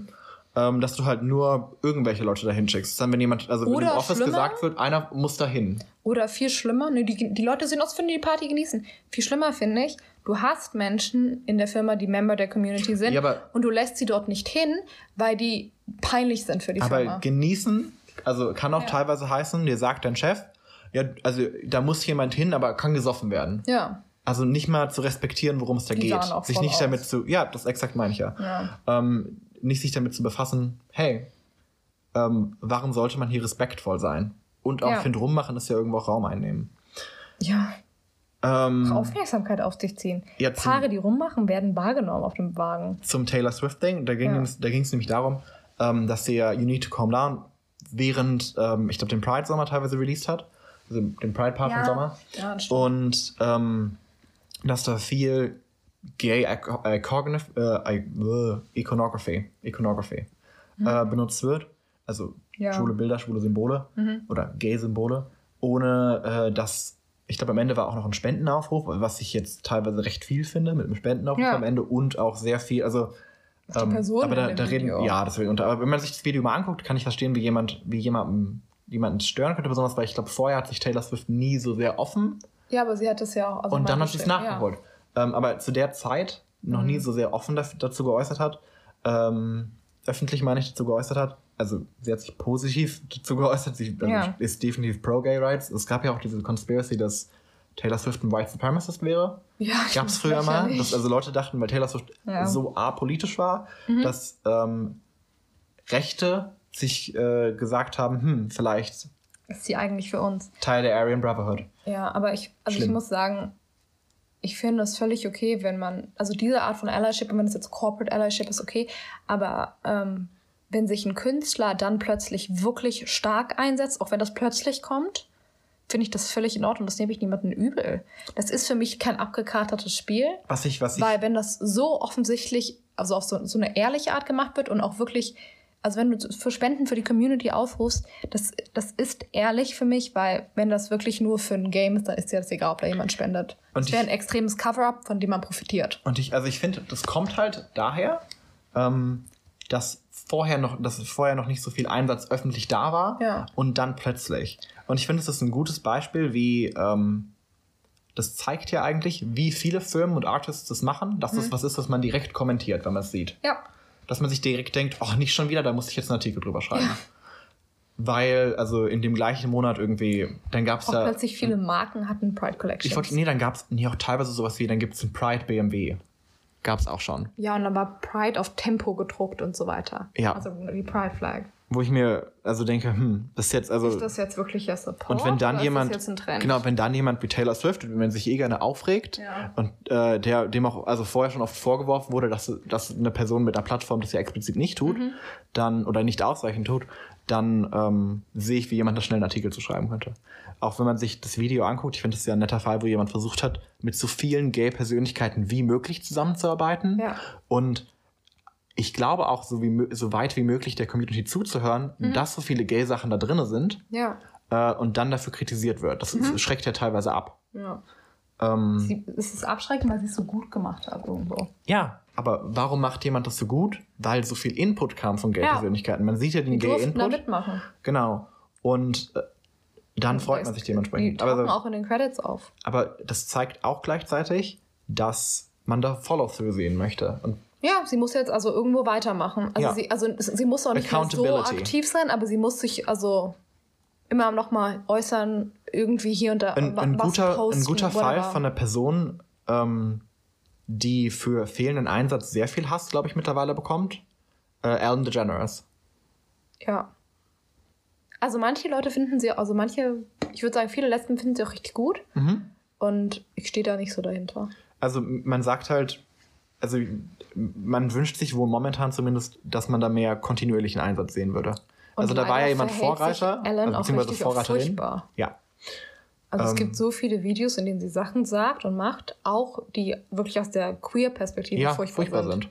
dass du halt nur irgendwelche Leute dahin schickst. Dann, wenn jemand, also wenn im Office gesagt wird, einer muss dahin. Oder viel schlimmer, ne, die Leute sind aus, finden die Party genießen. Viel schlimmer finde ich, du hast Menschen in der Firma, die Member der Community sind, und du lässt sie dort nicht hin, weil die peinlich sind für die Firma. Aber genießen, also kann auch teilweise heißen, dir sagt dein Chef, ja, also da muss jemand hin, aber kann gesoffen werden. Ja. Also nicht mal zu respektieren, worum es da geht. Sich nicht damit zu, ja, das exakt meine ich ja. Nicht sich damit zu befassen, hey, warum sollte man hier respektvoll sein? Und auch, finde, rummachen ist ja irgendwo auch Raum einnehmen. Ja. Aufmerksamkeit auf sich ziehen. Ja, Paare, die rummachen, werden wahrgenommen auf dem Wagen. Zum Taylor Swift-Ding, da ging es nämlich darum, dass sie ja You Need to Calm Down während, ich glaube, den Pride-Sommer teilweise released hat. Also den Pride-Part im Sommer. Ja, das stimmt. Und dass da viel Gay Iconography benutzt wird. Also schwule Bilder, schwule Symbole oder Gay-Symbole. Ohne dass, ich glaube, am Ende war auch noch ein Spendenaufruf, was ich jetzt teilweise recht viel finde, mit einem Spendenaufruf am Ende und auch sehr viel, also die Person aber da reden, ja, das will unter. Aber wenn man sich das Video mal anguckt, kann ich verstehen, wie jemanden stören könnte, besonders, weil ich glaube, vorher hat sich Taylor Swift nie so sehr offen. Ja, aber sie hat es ja auch. Also und dann hat sie es nachgeholt. Ja. Aber zu der Zeit noch nie so sehr offen dazu geäußert hat. Öffentlich meine ich dazu geäußert hat. Also sie hat sich positiv dazu geäußert. Sie ist definitiv pro-Gay Rights. Es gab ja auch diese Conspiracy, dass Taylor Swift ein White Supremacist wäre. Ja, gab es früher mal. Dass also Leute dachten, weil Taylor Swift so apolitisch war, dass Rechte sich gesagt haben, vielleicht ist sie eigentlich für uns Teil der Aryan Brotherhood. Ja, aber ich muss sagen, ich finde es völlig okay, wenn man, also diese Art von Allyship, wenn es jetzt Corporate Allyship ist, okay, aber wenn sich ein Künstler dann plötzlich wirklich stark einsetzt, auch wenn das plötzlich kommt, finde ich das völlig in Ordnung. Das nehme ich niemandem übel. Das ist für mich kein abgekartetes Spiel. Weil wenn das so offensichtlich, also auf so eine ehrliche Art gemacht wird und auch wirklich, also wenn du für Spenden für die Community aufrufst, das ist ehrlich für mich, weil wenn das wirklich nur für ein Game ist, dann ist dir das egal, ob da jemand spendet. Das wäre ein extremes Cover-up, von dem man profitiert. Und ich finde, das kommt halt daher, dass vorher noch nicht so viel Einsatz öffentlich da war und dann plötzlich. Und ich finde, es ist ein gutes Beispiel, wie das zeigt ja eigentlich, wie viele Firmen und Artists das machen, dass das was ist, was man direkt kommentiert, wenn man es sieht. Ja. Dass man sich direkt denkt, oh, nicht schon wieder, da muss ich jetzt einen Artikel drüber schreiben. Ja. Weil, also in dem gleichen Monat irgendwie, dann gab es da... plötzlich viele Marken hatten Pride Collections. Dann gab es auch teilweise sowas wie, dann gibt es einen Pride BMW. Gab es auch schon. Ja, und dann war Pride auf Tempo gedruckt und so weiter. Ja. Also die Pride Flag. Wo ich mir also denke, das ist jetzt also... Ist das jetzt wirklich der Support? Und wenn dann jemand... Ist das jetzt ein Trend? Genau, wenn dann jemand wie Taylor Swift, wenn sich gerne aufregt und dem auch also vorher schon oft vorgeworfen wurde, dass eine Person mit einer Plattform das ja explizit nicht tut, dann oder nicht ausreichend tut, dann sehe ich, wie jemand da schnell einen Artikel zu schreiben könnte. Auch wenn man sich das Video anguckt, ich finde, das ist ja ein netter Fall, wo jemand versucht hat, mit so vielen Gay-Persönlichkeiten wie möglich zusammenzuarbeiten. Ja. Und ich glaube auch, so weit wie möglich der Community zuzuhören, dass so viele Gay-Sachen da drin sind und dann dafür kritisiert wird. Das schreckt ja teilweise ab. Ja. Es ist abschreckend, weil sie es so gut gemacht hat irgendwo. Ja, aber warum macht jemand das so gut? Weil so viel Input kam von Gay-Persönlichkeiten. Man sieht ja den Gay-Input. Da mitmachen. Genau. Und dann freut man sich dementsprechend. Die tauchen auch in den Credits auf. Aber das zeigt auch gleichzeitig, dass man da Follow-through sehen möchte. Und ja, sie muss jetzt also irgendwo weitermachen. Sie muss auch nicht mehr so aktiv sein, aber sie muss sich also immer noch mal äußern, irgendwie hier und da ein guter Fall von einer Person, die für fehlenden Einsatz sehr viel Hass, glaube ich, mittlerweile bekommt. Ellen DeGeneres. Ja. Also manche Leute finden sie, ich würde sagen, viele Lesben finden sie auch richtig gut. Und ich stehe da nicht so dahinter. Also man sagt halt, also man wünscht sich wohl momentan zumindest, dass man da mehr kontinuierlichen Einsatz sehen würde. Und also da war ja jemand Vorreiter, beziehungsweise Vorreiterin. Ja. Also es gibt so viele Videos, in denen sie Sachen sagt und macht, auch die wirklich aus der Queer-Perspektive furchtbar sind.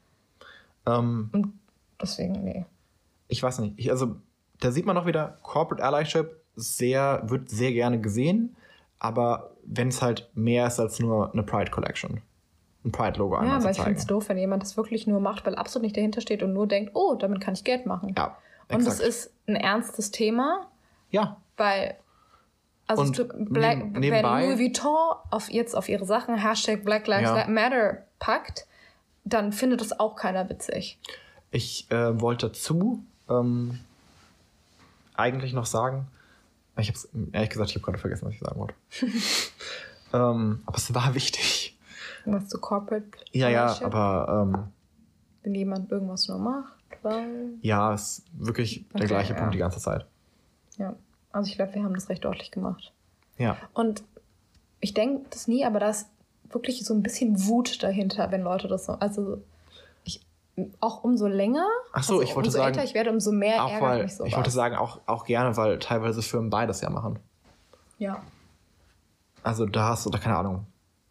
Und deswegen, nee. Ich weiß nicht. Also da sieht man auch wieder, Corporate Allyship wird sehr gerne gesehen, aber wenn es halt mehr ist als nur eine Pride Collection. ein Pride-Logo Ja, einmal aber zu ich finde zeigen. es doof, wenn jemand das wirklich nur macht, weil absolut nicht dahinter steht und nur denkt, oh, damit kann ich Geld machen. Ja, Und es exakt. ist ein ernstes Thema, Ja, weil also Und wenn nebenbei- Louis Vuitton auf ihre Sachen Hashtag Black Lives Ja. Matter packt, dann findet das auch keiner witzig. ich wollte dazu eigentlich noch sagen, ich habe ehrlich gesagt, ich habe gerade vergessen, was ich sagen wollte. Aber es war wichtig. Was zu Corporate Ja, Ownership, aber wenn jemand irgendwas nur macht, weil ja, es ist wirklich der Okay, gleiche ja. Punkt die ganze Zeit. ja, also ich glaube, wir haben das recht deutlich gemacht. Ja, Und ich denke das nie, aber da ist wirklich so ein bisschen Wut dahinter, wenn Leute das so, also auch umso länger, Ach so, also ich wollte umso sagen, älter ich werde, umso mehr auch ärgert weil, mich sowas. ich wollte sagen, auch gerne, weil teilweise Firmen beides ja machen. Ja. Also da hast du, keine Ahnung.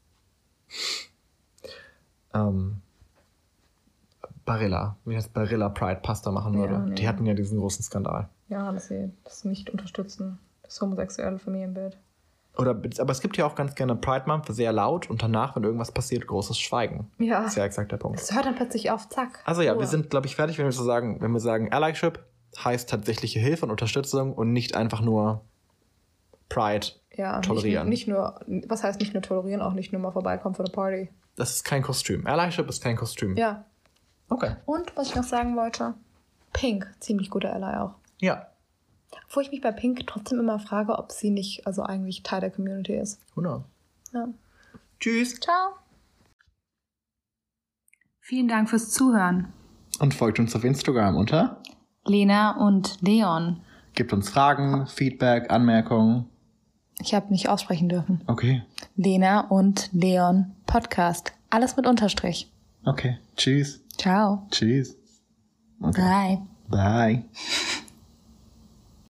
Barilla, wie jetzt Barilla Pride Pasta machen würde. Ja, nee. Die hatten ja diesen großen Skandal. Ja, dass sie das nicht unterstützen, das homosexuelle Familienbild. Aber es gibt ja auch ganz gerne Pride Month, sehr laut und danach, wenn irgendwas passiert, großes Schweigen. Ja. Das ist ja exakt der Punkt. Das hört dann plötzlich auf, zack. Also ja, Ruhe. wir sind, glaube ich, fertig, wenn wir sagen, Allyship heißt tatsächliche Hilfe und Unterstützung und nicht einfach nur Pride ja, tolerieren. Nicht nur, was heißt nicht nur tolerieren, auch nicht nur mal vorbeikommen für eine Party. Das ist kein Kostüm. Allyship ist kein Kostüm. Ja. Okay. Und was ich noch sagen wollte, Pink, ziemlich guter Ally auch. Ja. Obwohl ich mich bei Pink trotzdem immer frage, ob sie nicht also eigentlich Teil der Community ist. 100. Ja. Tschüss. Ciao. Vielen Dank fürs Zuhören. Und folgt uns auf Instagram unter. Lena und Leon. Gebt uns Fragen, Feedback, Anmerkungen. Ich habe nicht aussprechen dürfen. Okay. Lena und Leon Podcast. Alles mit Unterstrich. Okay. Tschüss. Ciao. Tschüss. Okay. Bye. Bye.